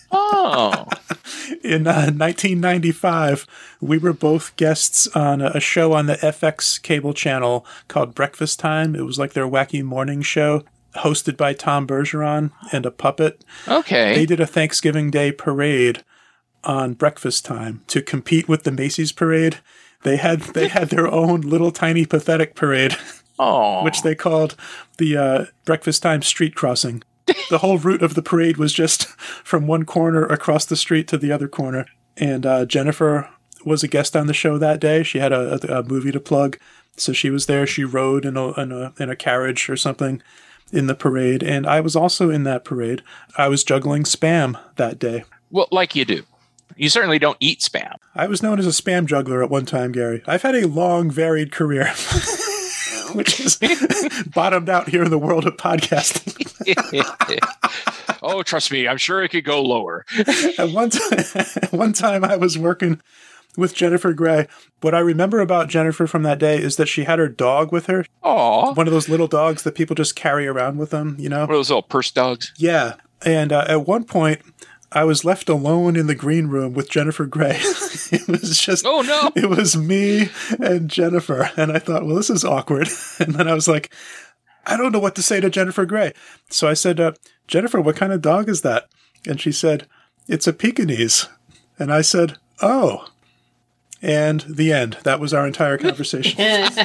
Oh. In uh, nineteen ninety-five, we were both guests on a, a show on the F X cable channel called Breakfast Time. It was like their wacky morning show, hosted by Tom Bergeron and a puppet. Okay. They did a Thanksgiving Day parade on Breakfast Time to compete with the Macy's parade. They had they had their own little tiny pathetic parade, Oh. which they called the uh, Breakfast Time Street Crossing. The whole route of the parade was just from one corner across the street to the other corner. And uh, Jennifer was a guest on the show that day. She had a, a, a movie to plug, so she was there. She rode in a, in a in a carriage or something in the parade, and I was also in that parade. I was juggling Spam that day. Well, like you do. You certainly don't eat Spam. I was known as a Spam juggler at one time, Gary. I've had a long, varied career, which is bottomed out here in the world of podcasting. Oh, trust me, I'm sure it could go lower. At one time, one time I was working with Jennifer Grey. What I remember about Jennifer from that day is that she had her dog with her. Aw. One of those little dogs that people just carry around with them, you know? One of those little purse dogs. Yeah. And uh, at one point, I was left alone in the green room with Jennifer Grey. It was just, Oh, no. It was me and Jennifer. And I thought, well, this is awkward. And then I was like, I don't know what to say to Jennifer Grey. So I said, uh, Jennifer, what kind of dog is that? And she said, it's a Pekingese. And I said, oh. And the end. That was our entire conversation.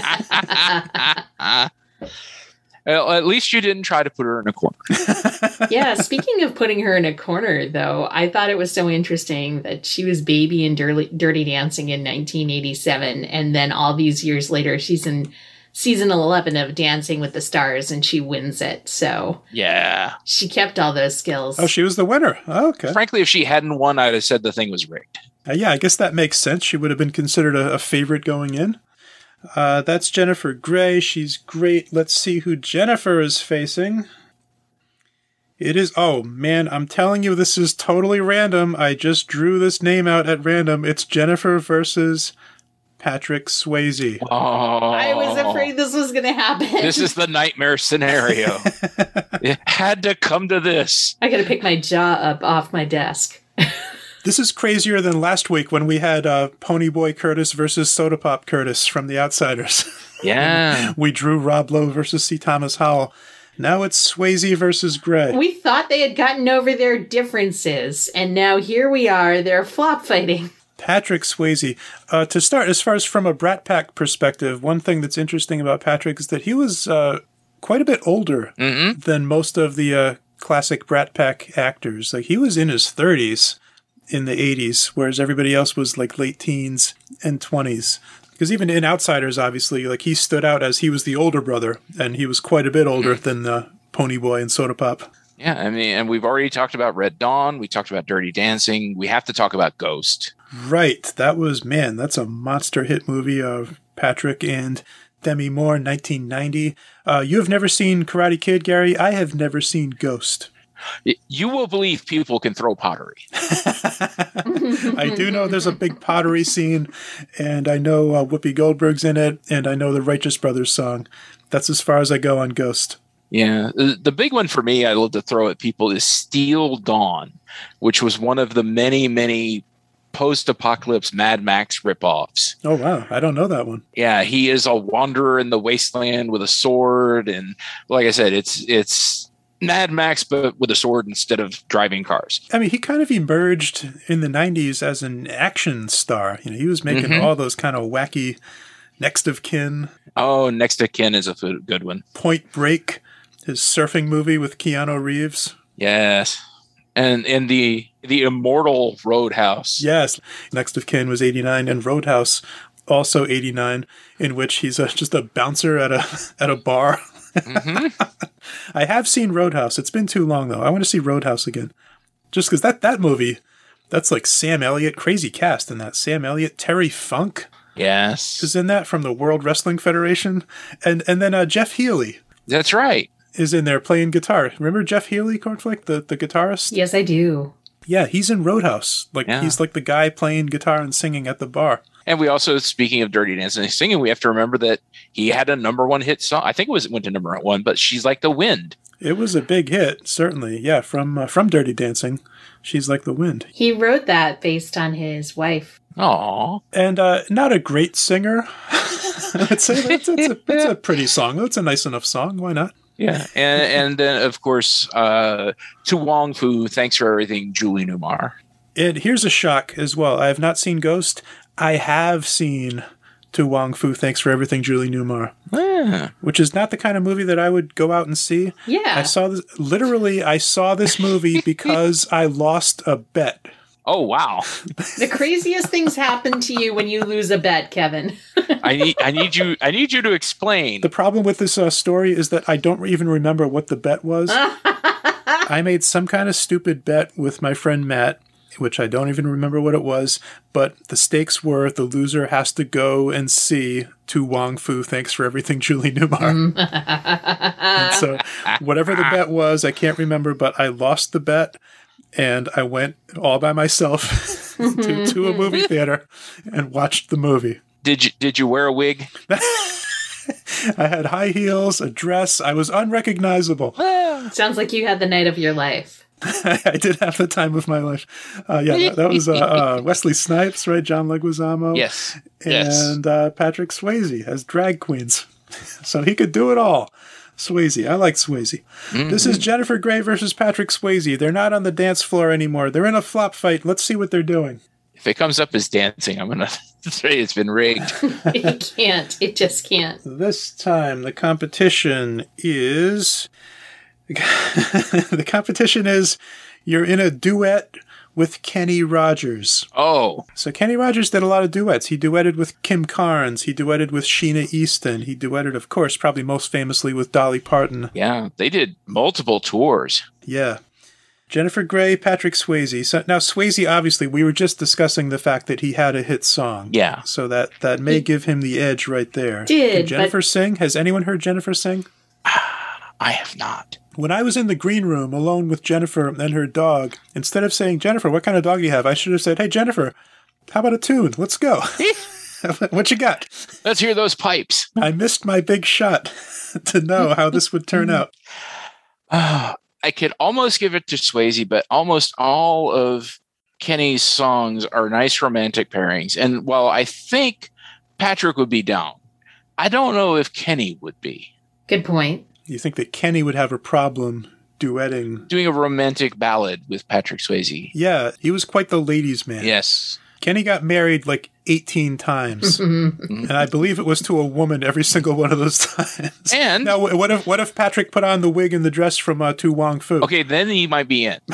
Well, at least you didn't try to put her in a corner. Yeah, speaking of putting her in a corner, though, I thought it was so interesting that she was Baby in Dirty, Dirty Dancing in nineteen eighty-seven, and then all these years later, she's in season eleven of Dancing with the Stars, and she wins it. So Yeah. she kept all those skills. Oh, she was the winner. Oh, okay. Frankly, if she hadn't won, I'd have said the thing was rigged. Uh, yeah, I guess that makes sense. She would have been considered a, a favorite going in. Uh, that's Jennifer Grey. She's great. Let's see who Jennifer is facing. It is, oh man, I'm telling you, this is totally random. I just drew this name out at random. It's Jennifer versus Patrick Swayze. Oh, I was afraid this was going to happen. This is the nightmare scenario. It had to come to this. I got to pick my jaw up off my desk. This is crazier than last week when we had uh, Ponyboy Curtis versus Soda Pop Curtis from The Outsiders. Yeah. We drew Rob Lowe versus C. Thomas Howell. Now it's Swayze versus Grey. We thought they had gotten over their differences, and now here we are, they're flop fighting. Patrick Swayze. Uh, to start, as far as from a Brat Pack perspective, one thing that's interesting about Patrick is that he was uh, quite a bit older Mm-hmm. than most of the uh, classic Brat Pack actors. Like, he was in his thirties in the eighties, whereas everybody else was like late teens and twenties. Because even in Outsiders, obviously, like, he stood out as he was the older brother, and he was quite a bit older mm-hmm. than uh, Ponyboy and Soda Pop. Yeah, I mean, and we've already talked about Red Dawn. We talked about Dirty Dancing. We have to talk about Ghost. Right. That was, man, that's a monster hit movie of Patrick and Demi Moore in nineteen ninety. Uh, you have never seen Karate Kid, Gary. I have never seen Ghost. You will believe people can throw pottery. I do know there's a big pottery scene, and I know uh, Whoopi Goldberg's in it, and I know the Righteous Brothers song. That's as far as I go on Ghost. Yeah. The big one for me I love to throw at people is Steel Dawn, which was one of the many, many post-apocalypse Mad Max ripoffs. Oh, wow. I don't know that one. Yeah, he is a wanderer in the wasteland with a sword, and like I said, it's it's Mad Max, but with a sword instead of driving cars. I mean, he kind of emerged in the nineties as an action star. You know, he was making mm-hmm. all those kind of wacky Next of Kin. Oh, Next of Kin is a good one. Point Break, his surfing movie with Keanu Reeves. Yes. And in the the immortal Roadhouse. Yes. Next of Kin was eighty-nine, and Roadhouse also eighty-nine, in which he's a, just a bouncer at a at a bar. Mm-hmm. I have seen Roadhouse. It's been too long, though. I want to see Roadhouse again. Just because that, that movie, that's like Sam Elliott, crazy cast in that. Sam Elliott, Terry Funk. Yes. Is in that from the World Wrestling Federation. And and then uh, Jeff Healey. That's right. Is in there playing guitar. Remember Jeff Healey, Cornflake, the, the guitarist? Yes, I do. Yeah, he's in Roadhouse. Like yeah. He's like the guy playing guitar and singing at the bar. And we also, speaking of Dirty Dancing and singing, we have to remember that he had a number one hit song. I think it was it went to number one, but She's Like the Wind. It was a big hit, certainly. Yeah, from uh, from Dirty Dancing, She's Like the Wind. He wrote that based on his wife. Aww. And uh, not a great singer. I'd say that's, that's, a, that's a pretty song. That's a nice enough song. Why not? Yeah. And, and then, of course, uh, to Wong Fu, Thanks for Everything, Julie Newmar. And here's a shock as well. I have not seen Ghost. I have seen To Wong Fu, Thanks for Everything, Julie Newmar. Yeah. Which is not the kind of movie that I would go out and see. Yeah. I saw this, literally, I saw this movie because I lost a bet. Oh, wow. The craziest things happen to you when you lose a bet, Kevin. I need I need you I need you to explain. The problem with this uh, story is that I don't even remember what the bet was. I made some kind of stupid bet with my friend Matt, which I don't even remember what it was, but the stakes were the loser has to go and see To Wong Fu, Thanks for Everything, Julie Newmar. And so whatever the bet was, I can't remember, but I lost the bet and I went all by myself to, to a movie theater and watched the movie. Did you did you wear a wig? I had high heels, a dress. I was unrecognizable. Sounds like you had the night of your life. I did have the time of my life. Uh, yeah, that, that was uh, uh, Wesley Snipes, right? John Leguizamo. Yes. Yes. And uh, Patrick Swayze as drag queens. So he could do it all. Swayze. I like Swayze. Mm-hmm. This is Jennifer Grey versus Patrick Swayze. They're not on the dance floor anymore. They're in a flop fight. Let's see what they're doing. If it comes up as dancing, I'm going to say it's been rigged. It can't. It just can't. This time the competition is... the competition is you're in a duet with Kenny Rogers. Oh. So Kenny Rogers did a lot of duets. He duetted with Kim Carnes. He duetted with Sheena Easton. He duetted, of course, probably most famously with Dolly Parton. Yeah, they did multiple tours. Yeah. Jennifer Grey, Patrick Swayze. So now Swayze, obviously, we were just discussing the fact that he had a hit song. Yeah. So that, that may he give him the edge right there. Did, Can Jennifer but... sing? Has anyone heard Jennifer sing? I have not. When I was in the green room alone with Jennifer and her dog, instead of saying, Jennifer, what kind of dog do you have? I should have said, hey, Jennifer, how about a tune? Let's go. What you got? Let's hear those pipes. I missed my big shot to know how this would turn out. Uh, I could almost give it to Swayze, but almost all of Kenny's songs are nice romantic pairings. And while I think Patrick would be down, I don't know if Kenny would be. Good point. You think that Kenny would have a problem duetting? Doing a romantic ballad with Patrick Swayze. Yeah, he was quite the ladies' man. Yes. Kenny got married like eighteen times. And I believe it was to a woman every single one of those times. And now, what if what if Patrick put on the wig and the dress from uh, To Wong Fu? Okay, then he might be in.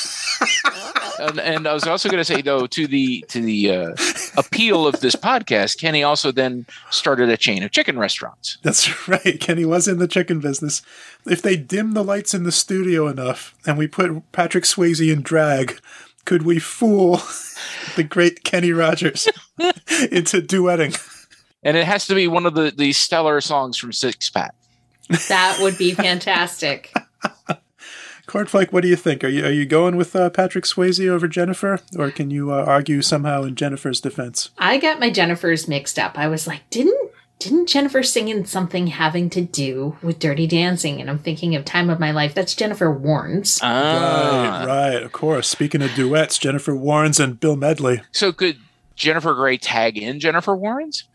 and, and I was also going to say, though, to the to the uh, appeal of this podcast, Kenny also then started a chain of chicken restaurants. That's right. Kenny was in the chicken business. If they dim the lights in the studio enough and we put Patrick Swayze in drag, could we fool the great Kenny Rogers into duetting? And it has to be one of the, the stellar songs from Six Pack. That would be fantastic. Cornflake, what do you think? Are you are you going with uh, Patrick Swayze over Jennifer, or can you uh, argue somehow in Jennifer's defense? I got my Jennifers mixed up. I was like, didn't didn't Jennifer sing in something having to do with Dirty Dancing? And I'm thinking of Time of My Life. That's Jennifer Warnes. Ah. Right, right, of course. Speaking of duets, Jennifer Warnes and Bill Medley. So could Jennifer Grey tag in Jennifer Warnes?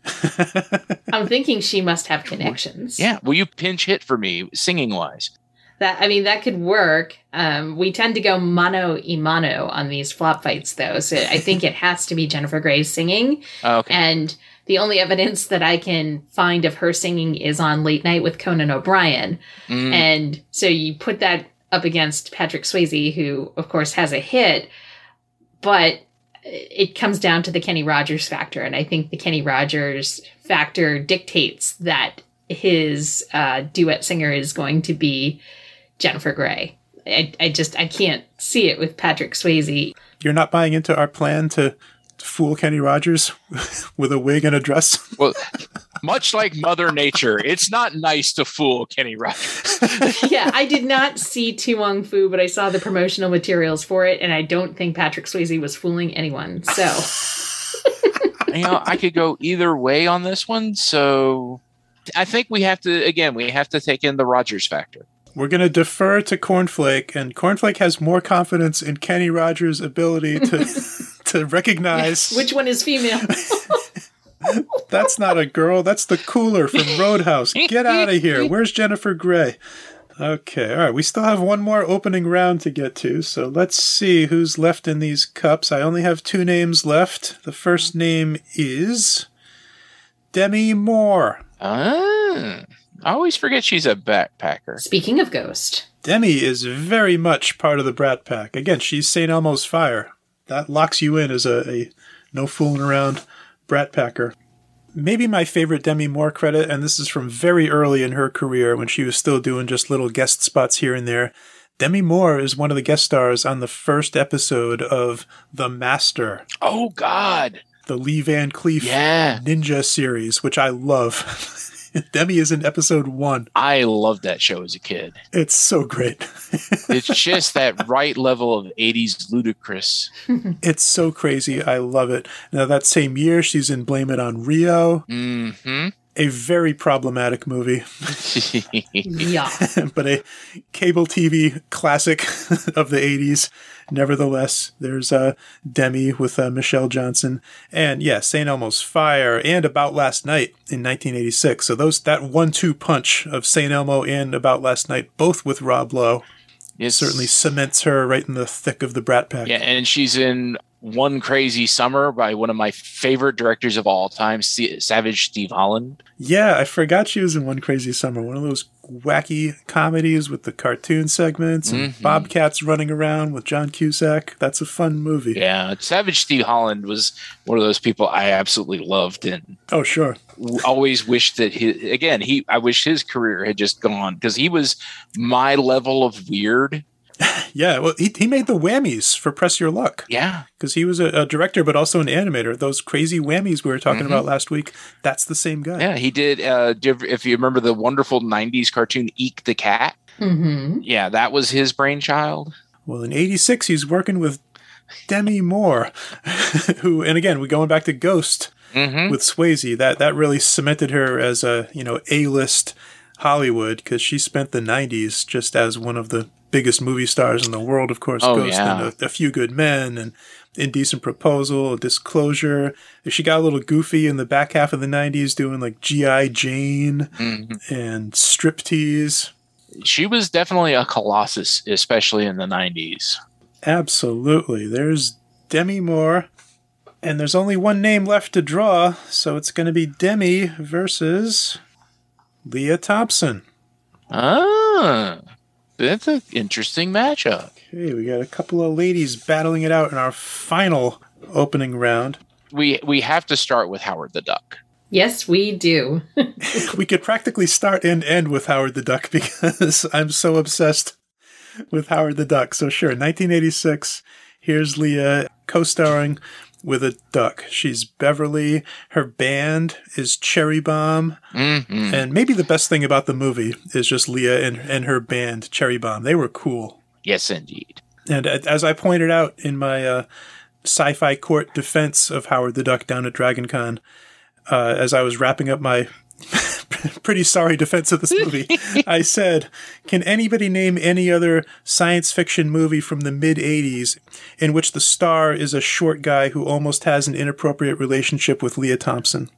I'm thinking she must have connections. Yeah. Will you pinch hit for me, singing-wise? That I mean, that could work. Um, we tend to go mano y mano on these flop fights, though. So I think it has to be Jennifer Grey singing. Oh, okay. And the only evidence that I can find of her singing is on Late Night with Conan O'Brien. Mm. And so you put that up against Patrick Swayze, who, of course, has a hit. But it comes down to the Kenny Rogers factor. And I think the Kenny Rogers factor dictates that his uh, duet singer is going to be Jennifer Grey. I, I just, I can't see it with Patrick Swayze. You're not buying into our plan to fool Kenny Rogers with a wig and a dress? Well, much like Mother Nature, it's not nice to fool Kenny Rogers. Yeah, I did not see To Wong Fu, but I saw the promotional materials for it, and I don't think Patrick Swayze was fooling anyone. So, you know, I could go either way on this one. So I think we have to, again, we have to take in the Rogers factor. We're going to defer to Cornflake, and Cornflake has more confidence in Kenny Rogers' ability to to recognize... Which one is female? That's not a girl. That's the cooler from Roadhouse. Get out of here. Where's Jennifer Grey? Okay, all right. We still have one more opening round to get to, so let's see who's left in these cups. I only have two names left. The first name is Demi Moore. Ah, I always forget she's a backpacker. Speaking of Ghost. Demi is very much part of the Brat Pack. Again, she's Saint Elmo's Fire. That locks you in as a, a no fooling around Brat Packer. Maybe my favorite Demi Moore credit, and this is from very early in her career when she was still doing just little guest spots here and there. Demi Moore is one of the guest stars on the first episode of The Master, Oh, God. the Lee Van Cleef Yeah. ninja series, which I love. Demi is in episode one. I loved that show as a kid. It's so great. It's just that right level of eighties ludicrous. It's so crazy. I love it. Now, that same year, she's in Blame It on Rio, Mm-hmm. a very problematic movie, Yeah. but a cable T V classic of the eighties. Nevertheless, there's uh, Demi with uh, Michelle Johnson. And yeah, Saint Elmo's Fire and About Last Night in nineteen eighty-six. So those that one two punch of Saint Elmo and About Last Night, both with Rob Lowe, It's, certainly cements her right in the thick of the Brat Pack. Yeah, and she's in One Crazy Summer by one of my favorite directors of all time, S- Savage Steve Holland. Yeah, I forgot she was in One Crazy Summer, one of those wacky comedies with the cartoon segments and Mhm. bobcats running around with John Cusack. That's a fun movie. Yeah, Savage Steve Holland was one of those people I absolutely loved and Oh, sure. w- always wished that his, again, he I wish his career had just gone because he was my level of weird. Yeah, well, he, he made the Whammies for Press Your Luck Yeah. because he was a, a director but also an animator. Those crazy Whammies we were talking Mhm. about last week, that's the same guy. Yeah, he did. Uh, do you ever- if you remember the wonderful nineties cartoon Eek the Cat, Mm-hmm. yeah, that was his brainchild. Well, in eighty-six, he's working with Demi Moore, who, and again, we're going back to Ghost Mm-hmm. with Swayze. That that really cemented her as a, you know, A-list Hollywood because she spent the nineties just as one of the biggest movie stars in the world, of course. Oh, Ghost yeah. and a, a Few Good Men and Indecent Proposal, Disclosure. She got a little goofy in the back half of the nineties doing like G I. Jane Mm-hmm. and Striptease. She was definitely a colossus, especially in the nineties. Absolutely. There's Demi Moore. And there's only one name left to draw, so it's going to be Demi versus Leah Thompson. Ah, that's an interesting matchup. Okay, we got a couple of ladies battling it out in our final opening round. We we have to start with Howard the Duck. Yes, we do. We could practically start and end with Howard the Duck because I'm so obsessed with Howard the Duck. So sure, nineteen eighty-six, here's Leah co-starring with a duck. She's Beverly. Her band is Cherry Bomb. Mm-hmm. And maybe the best thing about the movie is just Leah and, and her band, Cherry Bomb. They were cool. Yes, indeed. And a- as I pointed out in my uh, sci-fi court defense of Howard the Duck down at DragonCon, uh, as I was wrapping up my pretty sorry defense of this movie, I said, can anybody name any other science fiction movie from the mid-eighties in which the star is a short guy who almost has an inappropriate relationship with Leah Thompson?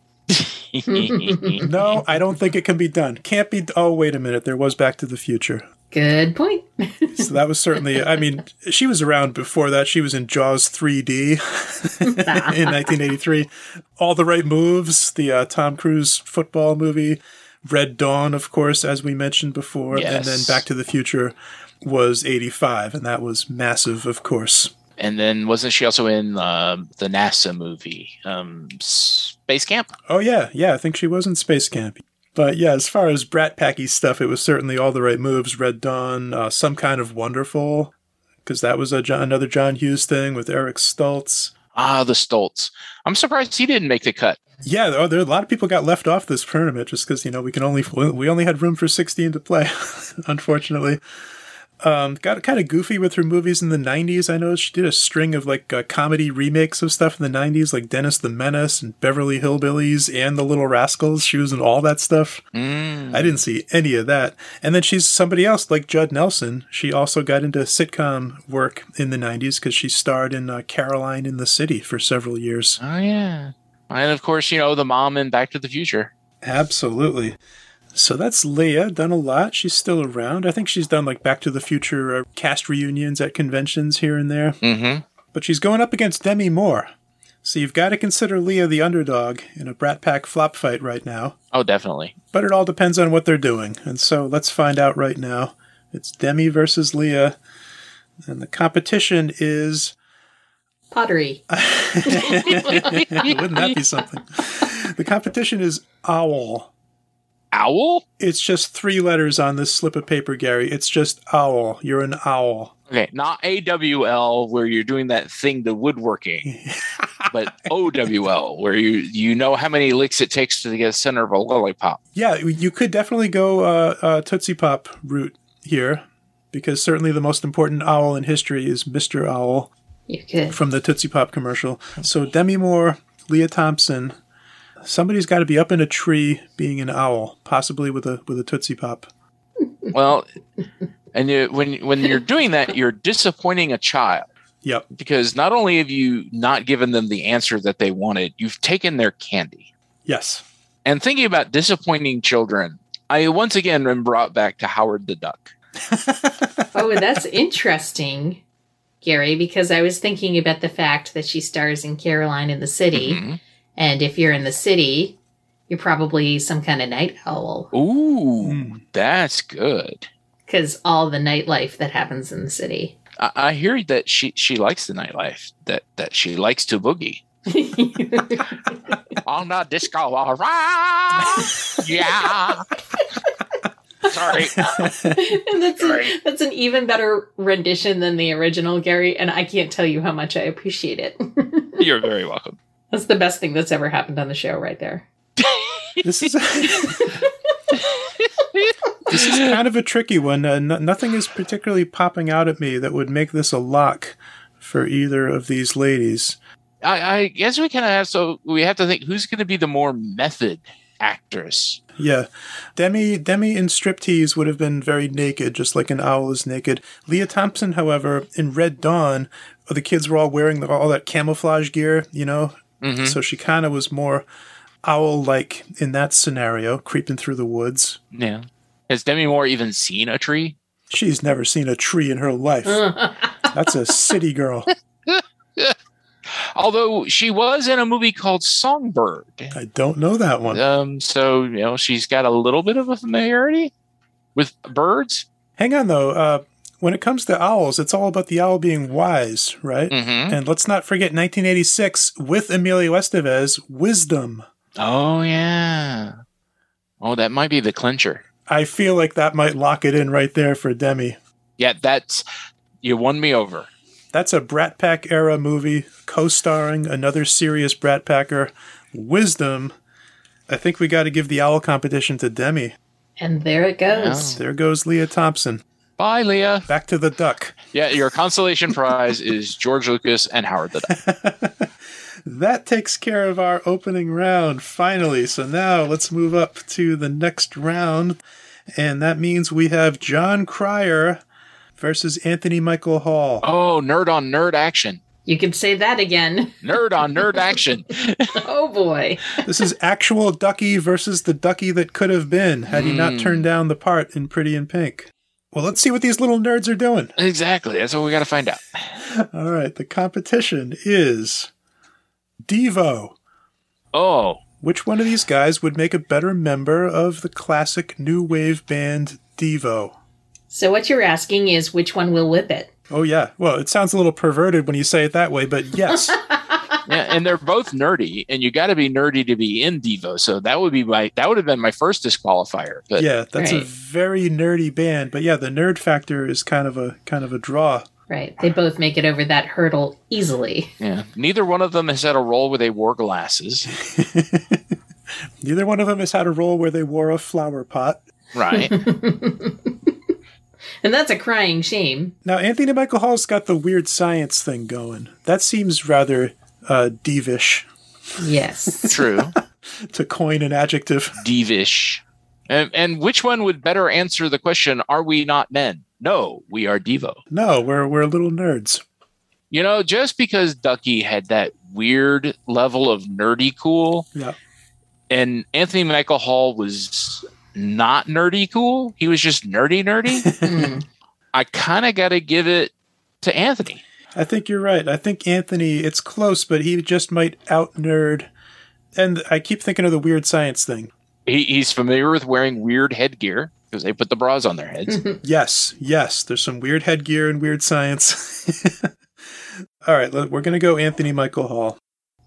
No, I don't think it can be done. Can't be. Oh, wait a minute. There was Back to the Future. Good point. So that was certainly, I mean, she was around before that. She was in Jaws three D in nineteen eighty-three. All the Right Moves, the uh, Tom Cruise football movie. Red Dawn, of course, as we mentioned before. Yes. And then Back to the Future was eighty-five, and that was massive, of course. And then wasn't she also in um, the NASA movie, um, Space Camp? Oh, yeah. Yeah, I think she was in Space Camp. But yeah, as far as Brat Packy stuff, it was certainly All the Right Moves, Red Dawn, uh, Some Kind of Wonderful, because that was a John, another John Hughes thing with Eric Stoltz. Ah, the Stoltz. I'm surprised he didn't make the cut. Yeah, oh, there a lot of people got left off this tournament just because, you know, we can only we only had room for sixteen to play, unfortunately. Um, got kind of goofy with her movies in the nineties. I know she did a string of like uh, comedy remakes of stuff in the nineties, like Dennis the Menace and Beverly Hillbillies and The Little Rascals. She was in all that stuff. Mm. I didn't see any of that. And then she's somebody else like Judd Nelson. She also got into sitcom work in the nineties because she starred in uh, Caroline in the City for several years. Oh, yeah. And of course, you know, the mom in Back to the Future. Absolutely. So that's Leah, done a lot. She's still around. I think she's done like Back to the Future uh, cast reunions at conventions here and there. Mm-hmm. But she's going up against Demi Moore. So you've got to consider Leah the underdog in a Brat Pack flop fight right now. Oh, definitely. But it all depends on what they're doing. And so let's find out right now. It's Demi versus Leah. And the competition is... Pottery. Wouldn't that be something? The competition is Owl. owl? It's just three letters on this slip of paper, Gary. It's just owl. You're an owl. Okay, not A W L where you're doing that thing to woodworking, but O W L where you you know how many licks it takes to get the center of a lollipop. Yeah, you could definitely go uh, uh, Tootsie Pop route here, because certainly the most important owl in history is Mister Owl. You could. From the Tootsie Pop commercial. So Demi Moore, Leah Thompson, somebody's got to be up in a tree being an owl, possibly with a with a Tootsie Pop. Well, and you, when when you're doing that, you're disappointing a child. Yep. Because not only have you not given them the answer that they wanted, you've taken their candy. Yes. And thinking about disappointing children, I once again am brought back to Howard the Duck. Oh, that's interesting, Gary, because I was thinking about the fact that she stars in Caroline in the City. Mm-hmm. And if you're in the city, you're probably some kind of night owl. Ooh, mm. That's good. Because all the nightlife that happens in the city. I, I hear that she, she likes the nightlife, that, that she likes to boogie. On the disco, all right. Yeah. Sorry. And that's, Sorry. A, that's an even better rendition than the original, Gary, and I can't tell you how much I appreciate it. You're very welcome. That's the best thing that's ever happened on the show right there. This is a, this is kind of a tricky one. Uh, no, nothing is particularly popping out at me that would make this a lock for either of these ladies. I, I guess we kind of have, so we have to think who's going to be the more method actress. Yeah. Demi Demi in Striptease would have been very naked, just like an owl is naked. Leah Thompson, however, in Red Dawn, the kids were all wearing the, all that camouflage gear, you know? Mm-hmm. So she kind of was more owl-like in that scenario, creeping through the woods. Yeah. Has Demi Moore even seen a tree? She's never seen a tree in her life. That's a city girl. Although she was in a movie called Songbird. I don't know that one. Um, so, you know, she's got a little bit of a familiarity with birds. Hang on, though. Uh, when it comes to owls, it's all about the owl being wise, right? Mm-hmm. And let's not forget nineteen eighty-six with Emilio Estevez, Wisdom. Oh, yeah. Oh, that might be the clincher. I feel like that might lock it in right there for Demi. Yeah, that's... You won me over. That's a Brat Pack era movie, co-starring another serious Brat Packer, Wisdom. I think we got to give the owl competition to Demi. And there it goes. Oh. There goes Leah Thompson. Bye, Leah. Back to the duck. Yeah, your consolation prize is George Lucas and Howard the Duck. That takes care of our opening round, finally. So now let's move up to the next round. And that means we have John Cryer versus Anthony Michael Hall. Oh, nerd on nerd action. You can say that again. Nerd on nerd action. Oh, boy. This is actual Ducky versus the Ducky that could have been had he not turned down the part in Pretty in Pink. Well, let's see what these little nerds are doing. Exactly. That's what we got to find out. All right. The competition is Devo. Oh. Which one of these guys would make a better member of the classic new wave band Devo? So what you're asking is which one will whip it? Oh, yeah. Well, it sounds a little perverted when you say it that way, but yes. Yeah, and they're both nerdy, and you got to be nerdy to be in Devo. So that would be my that would have been my first disqualifier. But yeah, that's right. a very nerdy band. But yeah, the nerd factor is kind of a kind of a draw. Right. They both make it over that hurdle easily. Yeah. Neither one of them has had a role where they wore glasses. Neither one of them has had a role where they wore a flower pot. Right. And that's a crying shame. Now, Anthony Michael Hall's got the weird science thing going. That seems rather uh, devish. Yes. True. To coin an adjective. Devish. And, and which one would better answer the question, are we not men? No, we are Devo. No, we're we're little nerds. You know, just because Ducky had that weird level of nerdy cool, yeah, and Anthony Michael Hall was not nerdy cool, he was just nerdy nerdy, mm. I kind of got to give it to Anthony. I think you're right. I think Anthony, it's close, but he just might out-nerd. And I keep thinking of the weird science thing. He, he's familiar with wearing weird headgear because they put the bras on their heads. Yes, yes. There's some weird headgear and weird science. All right, we're going to go Anthony Michael Hall.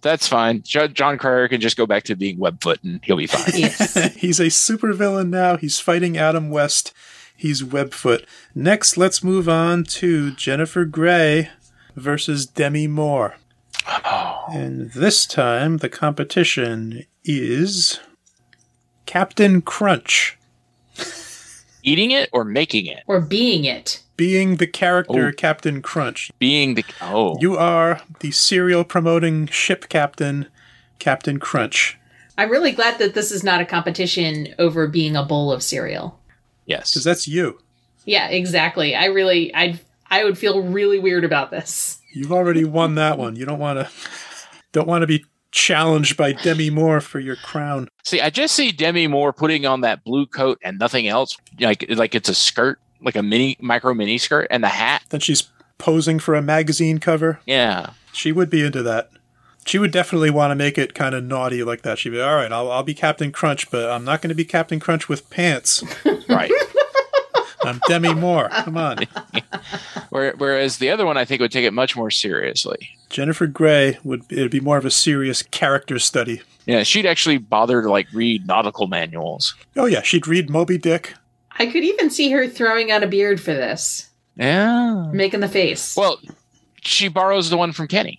That's fine. Jo- John Cryer can just go back to being Webfoot and he'll be fine. Yes. He's a supervillain now. He's fighting Adam West. He's Webfoot. Next, let's move on to Jennifer Grey versus Demi Moore. Oh. And this time, the competition is Captain Crunch. Eating it or making it? Or being it. Being the character Oh. Captain Crunch. Being the... Oh. You are the serial promoting ship captain, Captain Crunch. I'm really glad that this is not a competition over being a bowl of cereal. Yes. Because that's you. Yeah, exactly. I really, I, I would feel really weird about this. You've already won that one. You don't want to, don't want to be challenged by Demi Moore for your crown. See, I just see Demi Moore putting on that blue coat and nothing else. Like, like it's a skirt, like a mini, micro mini skirt, and the hat. Then she's posing for a magazine cover. Yeah. She would be into that. She would definitely want to make it kind of naughty like that. She'd be, all right, I'll, I'll be Captain Crunch, but I'm not going to be Captain Crunch with pants. Right. I'm Demi Moore. Come on. Whereas the other one, I think, would take it much more seriously. Jennifer Grey would it'd be more of a serious character study. Yeah, she'd actually bother to like read nautical manuals. Oh yeah, she'd read Moby Dick. I could even see her throwing out a beard for this. Yeah. Making the face. Well, she borrows the one from Kenny.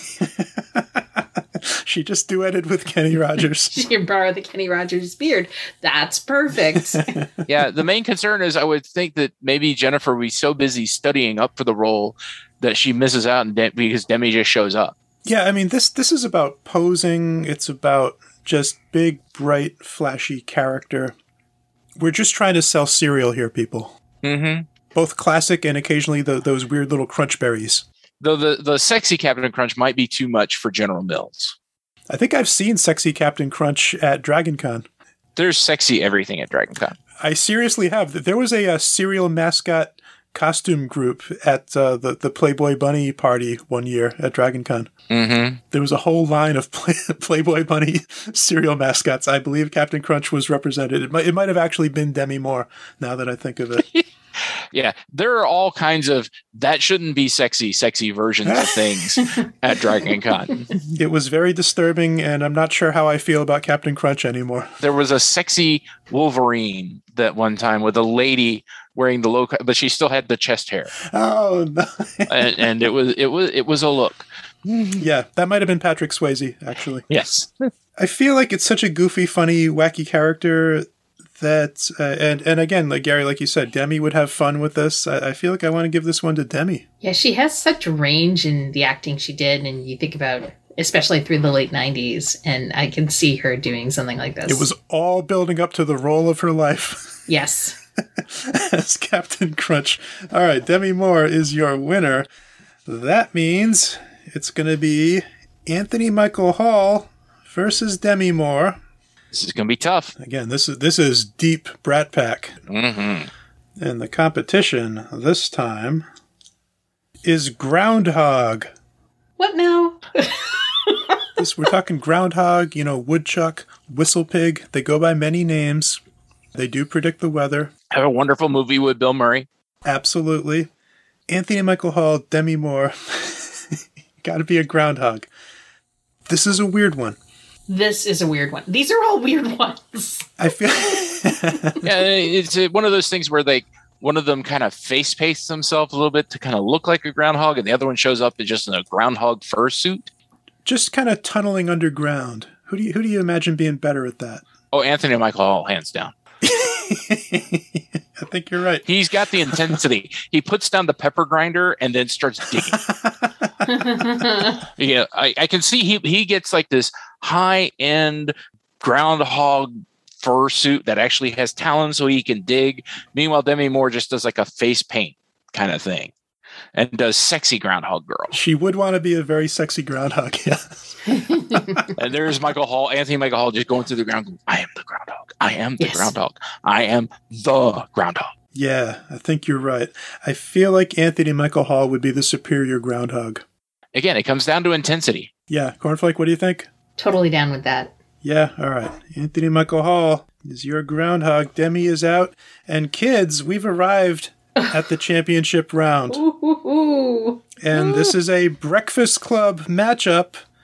She just duetted with Kenny Rogers. She can borrow the Kenny Rogers beard. That's perfect. Yeah, the main concern is I would think that maybe Jennifer would be so busy studying up for the role that she misses out and De- because Demi just shows up. Yeah, I mean, this this is about posing. It's about just big, bright, flashy character. We're just trying to sell cereal here, people. Mm-hmm. Both classic and occasionally the, those weird little crunch berries. Though the, the sexy Captain Crunch might be too much for General Mills. I think I've seen sexy Captain Crunch at DragonCon. There's sexy everything at DragonCon. I seriously have. There was a, a cereal mascot costume group at uh, the, the Playboy Bunny party one year at DragonCon. Mm-hmm. There was a whole line of play, Playboy Bunny cereal mascots. I believe Captain Crunch was represented. It might, it might have actually been Demi Moore, now that I think of it. Yeah, there are all kinds of that shouldn't be sexy, sexy versions of things at DragonCon. It was very disturbing, and I'm not sure how I feel about Captain Crunch anymore. There was a sexy Wolverine that one time with a lady wearing the low, but she still had the chest hair, Oh, no. and, and it was it was it was a look. Yeah, that might have been Patrick Swayze, actually. Yes, I feel like it's such a goofy, funny, wacky character that, uh, and, and again, like Gary, like you said, Demi would have fun with this. I, I feel like I want to give this one to Demi. Yeah, she has such range in the acting she did, and you think about, especially through the late nineties, and I can see her doing something like this. It was all building up to the role of her life. Yes. As Captain Crunch. All right, Demi Moore is your winner. That means it's going to be Anthony Michael Hall versus Demi Moore. this is gonna be tough. Again, this is this is deep Brat Pack. Mm-hmm. And the competition this time is Groundhog. What now? This, we're talking Groundhog, you know, Woodchuck, Whistlepig. They go by many names. They do predict the weather. Have a wonderful movie with Bill Murray. Absolutely. Anthony Michael Hall, Demi Moore. Gotta be a groundhog. This is a weird one. This is a weird one. These are all weird ones. I feel... Yeah, it's uh, one of those things where they one of them kind of face pastes themselves a little bit to kind of look like a groundhog, and the other one shows up in just in a groundhog fursuit. Just kind of tunneling underground. Who do you who do you imagine being better at that? Oh, Anthony Michael Hall, hands down. I think you're right. He's got the intensity. He puts down the pepper grinder and then starts digging. Yeah, I, I can see he he gets like this high end groundhog fursuit that actually has talons so he can dig. Meanwhile, Demi Moore just does like a face paint kind of thing and does sexy groundhog girl. She would want to be a very sexy groundhog, yeah. And there's Michael Hall, Anthony Michael Hall, just going through the ground. Going, I am the groundhog. I am the Yes. groundhog. I am the groundhog. Yeah, I think you're right. I feel like Anthony Michael Hall would be the superior groundhog. Again, it comes down to intensity. Yeah, Cornflake, what do you think? Totally down with that. Yeah, all right. Anthony Michael Hall is your groundhog. Demi is out. And kids, we've arrived at the championship round. Ooh, ooh, ooh. And this is a Breakfast Club matchup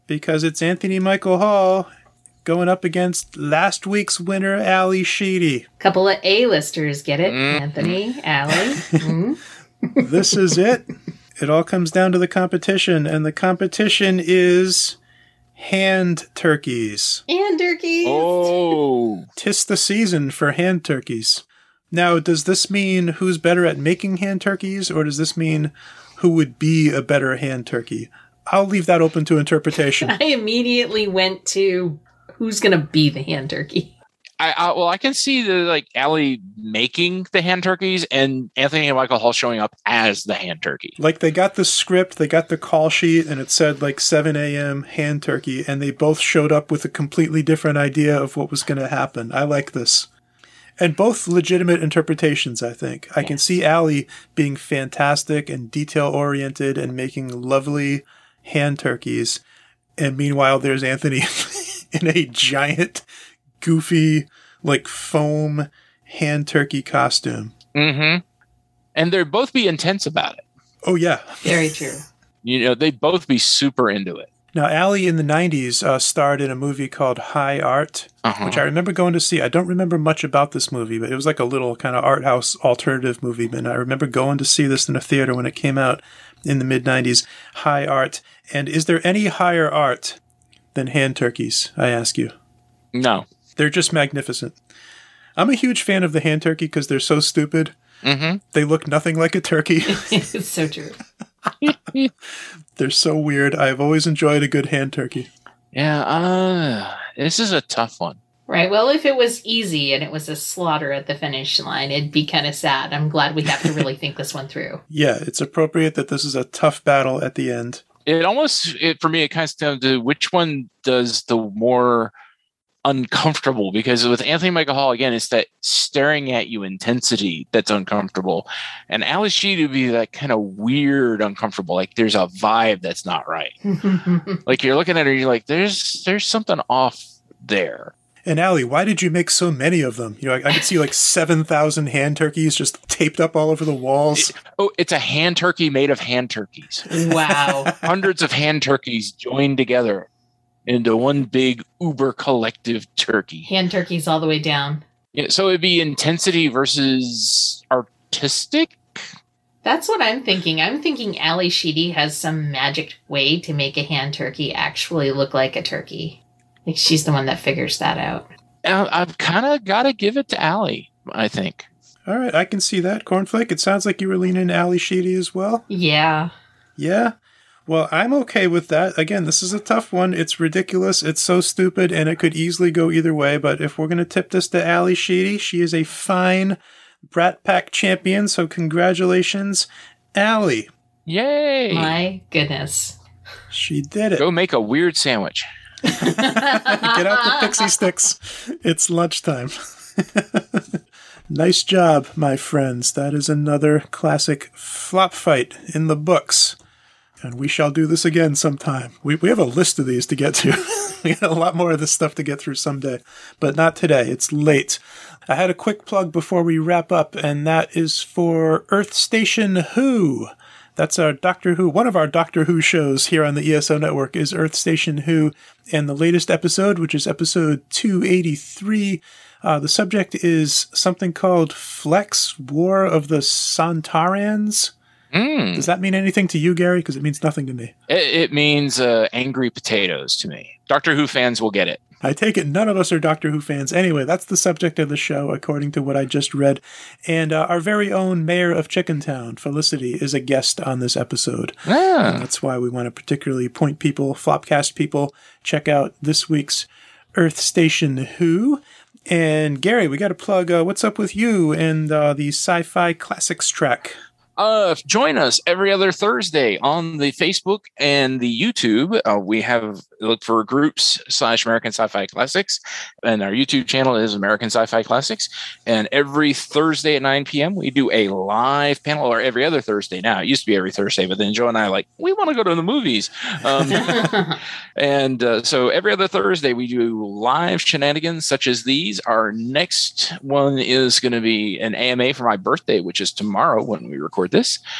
because it's Anthony Michael Hall going up against last week's winner, Ally Sheedy. Couple of A-listers, get it? Mm. Anthony, Ally. Mm. This is it. It all comes down to the competition, and the competition is hand turkeys. And turkeys. Oh. Tis the season for hand turkeys. Now, does this mean who's better at making hand turkeys, or does this mean who would be a better hand turkey? I'll leave that open to interpretation. I immediately went to who's going to be the hand turkey. I, I well, I can see the like Ally making the hand turkeys and Anthony and Michael Hall showing up as the hand turkey. Like, they got the script, they got the call sheet, and it said like seven a.m. hand turkey, and they both showed up with a completely different idea of what was going to happen. I like this. And both legitimate interpretations, I think. I Yes. can see Ally being fantastic and detail-oriented and making lovely hand turkeys. And meanwhile, there's Anthony in a giant, goofy, like foam hand turkey costume. Mm-hmm. And they'd both be intense about it. Oh, yeah. Very true. You know, they'd both be super into it. Now, Ally in the nineties uh, starred in a movie called High Art, Uh-huh. which I remember going to see. I don't remember much about this movie, but it was like a little kind of art house alternative movie. And I remember going to see this in a theater when it came out in the mid nineties. High Art. And is there any higher art than hand turkeys, I ask you? No. They're just magnificent. I'm a huge fan of the hand turkey because they're so stupid. Mm-hmm. They look nothing like a turkey. It's so true. They're so weird. I've always enjoyed a good hand turkey. Yeah, uh, this is a tough one. Right. Well, if it was easy and it was a slaughter at the finish line, it'd be kind of sad. I'm glad we have to really think this one through. Yeah, it's appropriate that this is a tough battle at the end. It almost, it, for me, it comes down to which one does the more uncomfortable, because with Anthony Michael Hall, again, it's that staring at you intensity that's uncomfortable. And Ally Sheedy would be that kind of weird uncomfortable. Like there's a vibe that's not right. Like you're looking at her, you're like, there's there's something off there. And Ally, why did you make so many of them? You know, I, I could see like seven thousand hand turkeys just taped up all over the walls. It, oh, it's a hand turkey made of hand turkeys. Wow. Hundreds of hand turkeys joined together into one big uber collective turkey. Hand turkeys all the way down. Yeah, so it'd be intensity versus artistic. That's what I'm thinking. I'm thinking Ally Sheedy has some magic way to make a hand turkey actually look like a turkey. Like she's the one that figures that out. Uh, I've kind of got to give it to Ally, I think. All right, I can see that. Cornflake, it sounds like you were leaning Ally Sheedy as well. Yeah. Yeah? Well, I'm okay with that. Again, this is a tough one. It's ridiculous. It's so stupid, and it could easily go either way. But if we're going to tip this to Ally Sheedy, she is a fine Brat Pack champion, so congratulations, Ally. Yay! My goodness. She did it. Go make a weird sandwich. Get out the pixie sticks. It's lunchtime. Nice job, my friends. That is another classic flop fight in the books. And we shall do this again sometime. We we have a list of these to get to. We got a lot more of this stuff to get through someday. But not today. It's late. I had a quick plug before we wrap up, and that is for Earth Station Who. That's our Doctor Who. One of our Doctor Who shows here on the E S O Network is Earth Station Who. And the latest episode, which is episode two eighty-three, uh, the subject is something called Flex, War of the Sontarans. Mm. Does that mean anything to you, Gary? Because it means nothing to me. It, it means uh, angry potatoes to me. Doctor Who fans will get it. I take it none of us are Doctor Who fans. Anyway, that's the subject of the show, according to what I just read. And uh, our very own mayor of Chickentown, Felicity, is a guest on this episode. Ah. And that's why we want to particularly point people, Flopcast people, check out this week's Earth Station Who. And Gary, we got to plug uh, What's Up With You and uh, the Sci-Fi Classics track. Uh, join us every other Thursday on the Facebook and the YouTube. Uh, we have look for groups slash American Sci-Fi Classics, and our YouTube channel is American Sci-Fi Classics. And every Thursday at nine p.m. we do a live panel, or every other Thursday now. It used to be every Thursday, but then Joe and I are like, we want to go to the movies. Um, and uh, so every other Thursday we do live shenanigans such as these. Our next one is going to be an A M A for my birthday, which is tomorrow when we record this.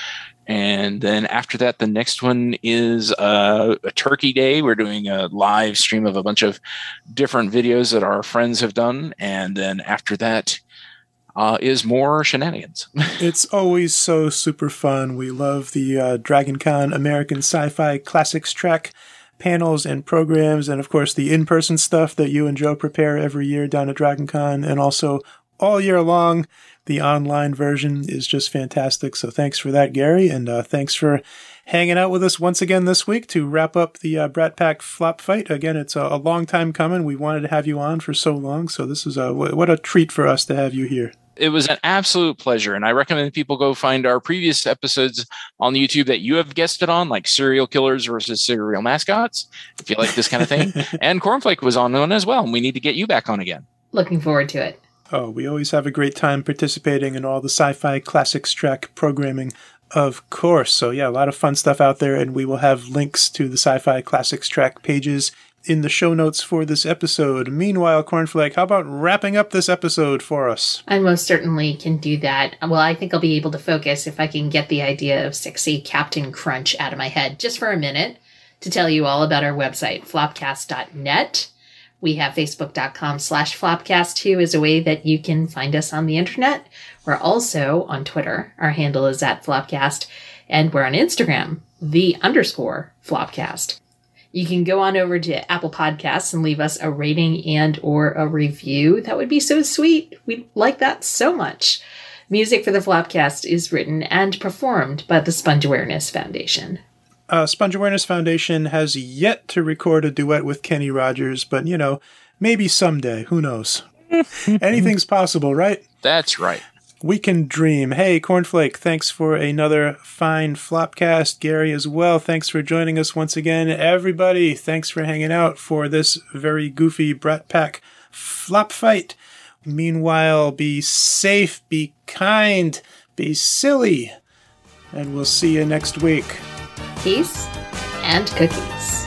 And then after that, the next one is uh, a Turkey Day. We're doing a live stream of a bunch of different videos that our friends have done. And then after that uh, is more shenanigans. It's always so super fun. We love the uh, DragonCon American Sci-Fi Classics track panels and programs, and of course the in-person stuff that you and Joe prepare every year down at DragonCon, and also all year long. The online version is just fantastic. So thanks for that, Gary, and uh, thanks for hanging out with us once again this week to wrap up the uh, Brat Pack flop fight. Again, it's a, a long time coming. We wanted to have you on for so long, so this is a what a treat for us to have you here. It was an absolute pleasure, and I recommend people go find our previous episodes on YouTube that you have guested on, like serial killers versus serial mascots, if you like this kind of thing. And Cornflake was on one as well, and we need to get you back on again. Looking forward to it. Oh, we always have a great time participating in all the Sci-Fi Classics track programming, of course. So yeah, a lot of fun stuff out there, and we will have links to the Sci-Fi Classics track pages in the show notes for this episode. Meanwhile, Cornflake, how about wrapping up this episode for us? I most certainly can do that. Well, I think I'll be able to focus if I can get the idea of sexy Captain Crunch out of my head just for a minute to tell you all about our website, flopcast dot net. We have facebook.com slash flopcast too as a way that you can find us on the internet. We're also on Twitter. Our handle is at flopcast, and we're on Instagram, the underscore flopcast. You can go on over to Apple Podcasts and leave us a rating and or a review. That would be so sweet. We'd like that so much. Music for the Flopcast is written and performed by the Sponge Awareness Foundation. Uh, Sponge Awareness Foundation has yet to record a duet with Kenny Rogers, but, you know, maybe someday. Who knows? Anything's possible, right? That's right. We can dream. Hey, Cornflake, thanks for another fine Flopcast. Gary as well, thanks for joining us once again. Everybody, thanks for hanging out for this very goofy Brat Pack flop fight. Meanwhile, be safe, be kind, be silly, and we'll see you next week. Peace and cookies.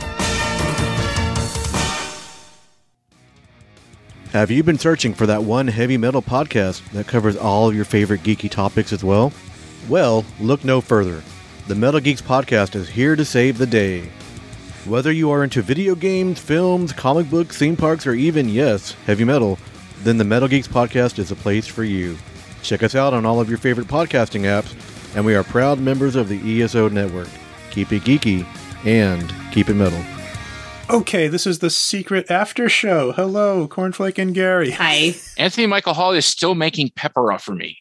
Have you been searching for that one heavy metal podcast that covers all of your favorite geeky topics as well? Well, look no further. The Metal Geeks Podcast is here to save the day. Whether you are into video games, films, comic books, theme parks, or even, yes, heavy metal, then the Metal Geeks Podcast is a place for you. Check us out on all of your favorite podcasting apps, and we are proud members of the E S O Network. Keep it geeky and keep it metal. Okay, this is the secret after show. Hello, Cornflake and Gary. Hi. Anthony Michael Hall is still making pepper for me.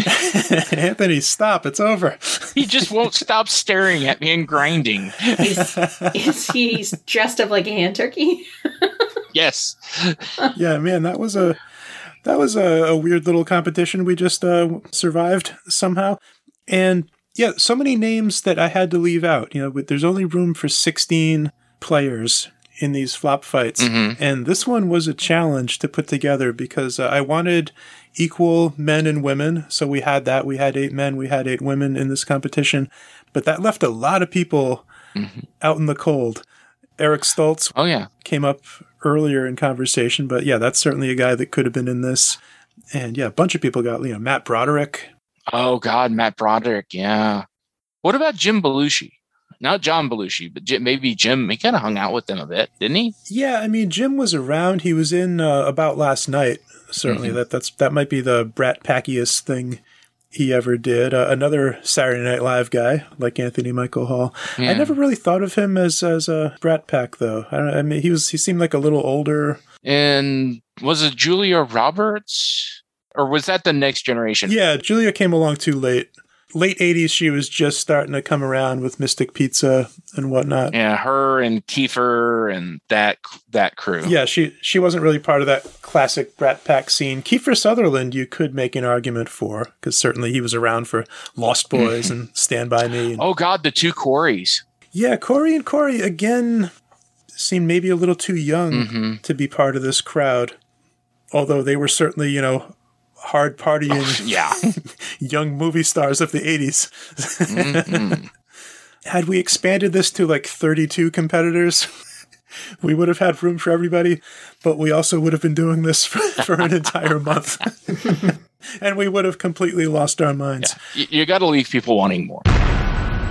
Anthony, stop. It's over. He just won't stop staring at me and grinding. Is, is he dressed up like a hand turkey? Yes. Yeah, man, that was a that was a, a weird little competition we just uh, survived somehow. And yeah, so many names that I had to leave out. You know, but there's only room for sixteen players in these flop fights. Mm-hmm. And this one was a challenge to put together because uh, I wanted equal men and women. So we had that. We had eight men, we had eight women in this competition. But that left a lot of people mm-hmm. out in the cold. Eric Stoltz oh, yeah. came up earlier in conversation. But yeah, that's certainly a guy that could have been in this. And yeah, a bunch of people got, you know, Matt Broderick. Oh, God, Matt Broderick, yeah. What about Jim Belushi? Not John Belushi, but Jim, maybe Jim. He kind of hung out with them a bit, didn't he? Yeah, I mean, Jim was around. He was in uh, About Last Night. Certainly, mm-hmm. that that's that might be the Brat Packiest thing he ever did. Uh, another Saturday Night Live guy like Anthony Michael Hall. Yeah. I never really thought of him as as a Brat Pack though. I, don't, I mean, he was he seemed like a little older. And was it Julia Roberts, or was that the next generation? Yeah, Julia came along too late. Late eighties, she was just starting to come around with Mystic Pizza and whatnot. Yeah, her and Kiefer and that that crew. Yeah, she she wasn't really part of that classic Brat Pack scene. Kiefer Sutherland, you could make an argument for, because certainly he was around for Lost Boys and Stand By Me. And, oh, God, the two Coreys. Yeah, Corey and Corey, again, seemed maybe a little too young mm-hmm. to be part of this crowd. Although they were certainly, you know, hard partying oh, yeah. young movie stars of the eighties. Mm-hmm. Had we expanded this to like thirty-two competitors, we would have had room for everybody, but we also would have been doing this for, for an entire month. And we would have completely lost our minds. Yeah. You, you got to leave people wanting more.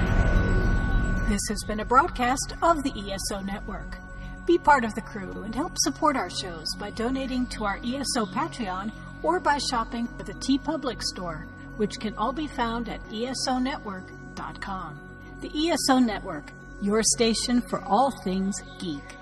This has been a broadcast of the E S O Network. Be part of the crew and help support our shows by donating to our E S O Patreon or by shopping at the TeePublic store, which can all be found at E S O network dot com. The E S O Network, your station for all things geek.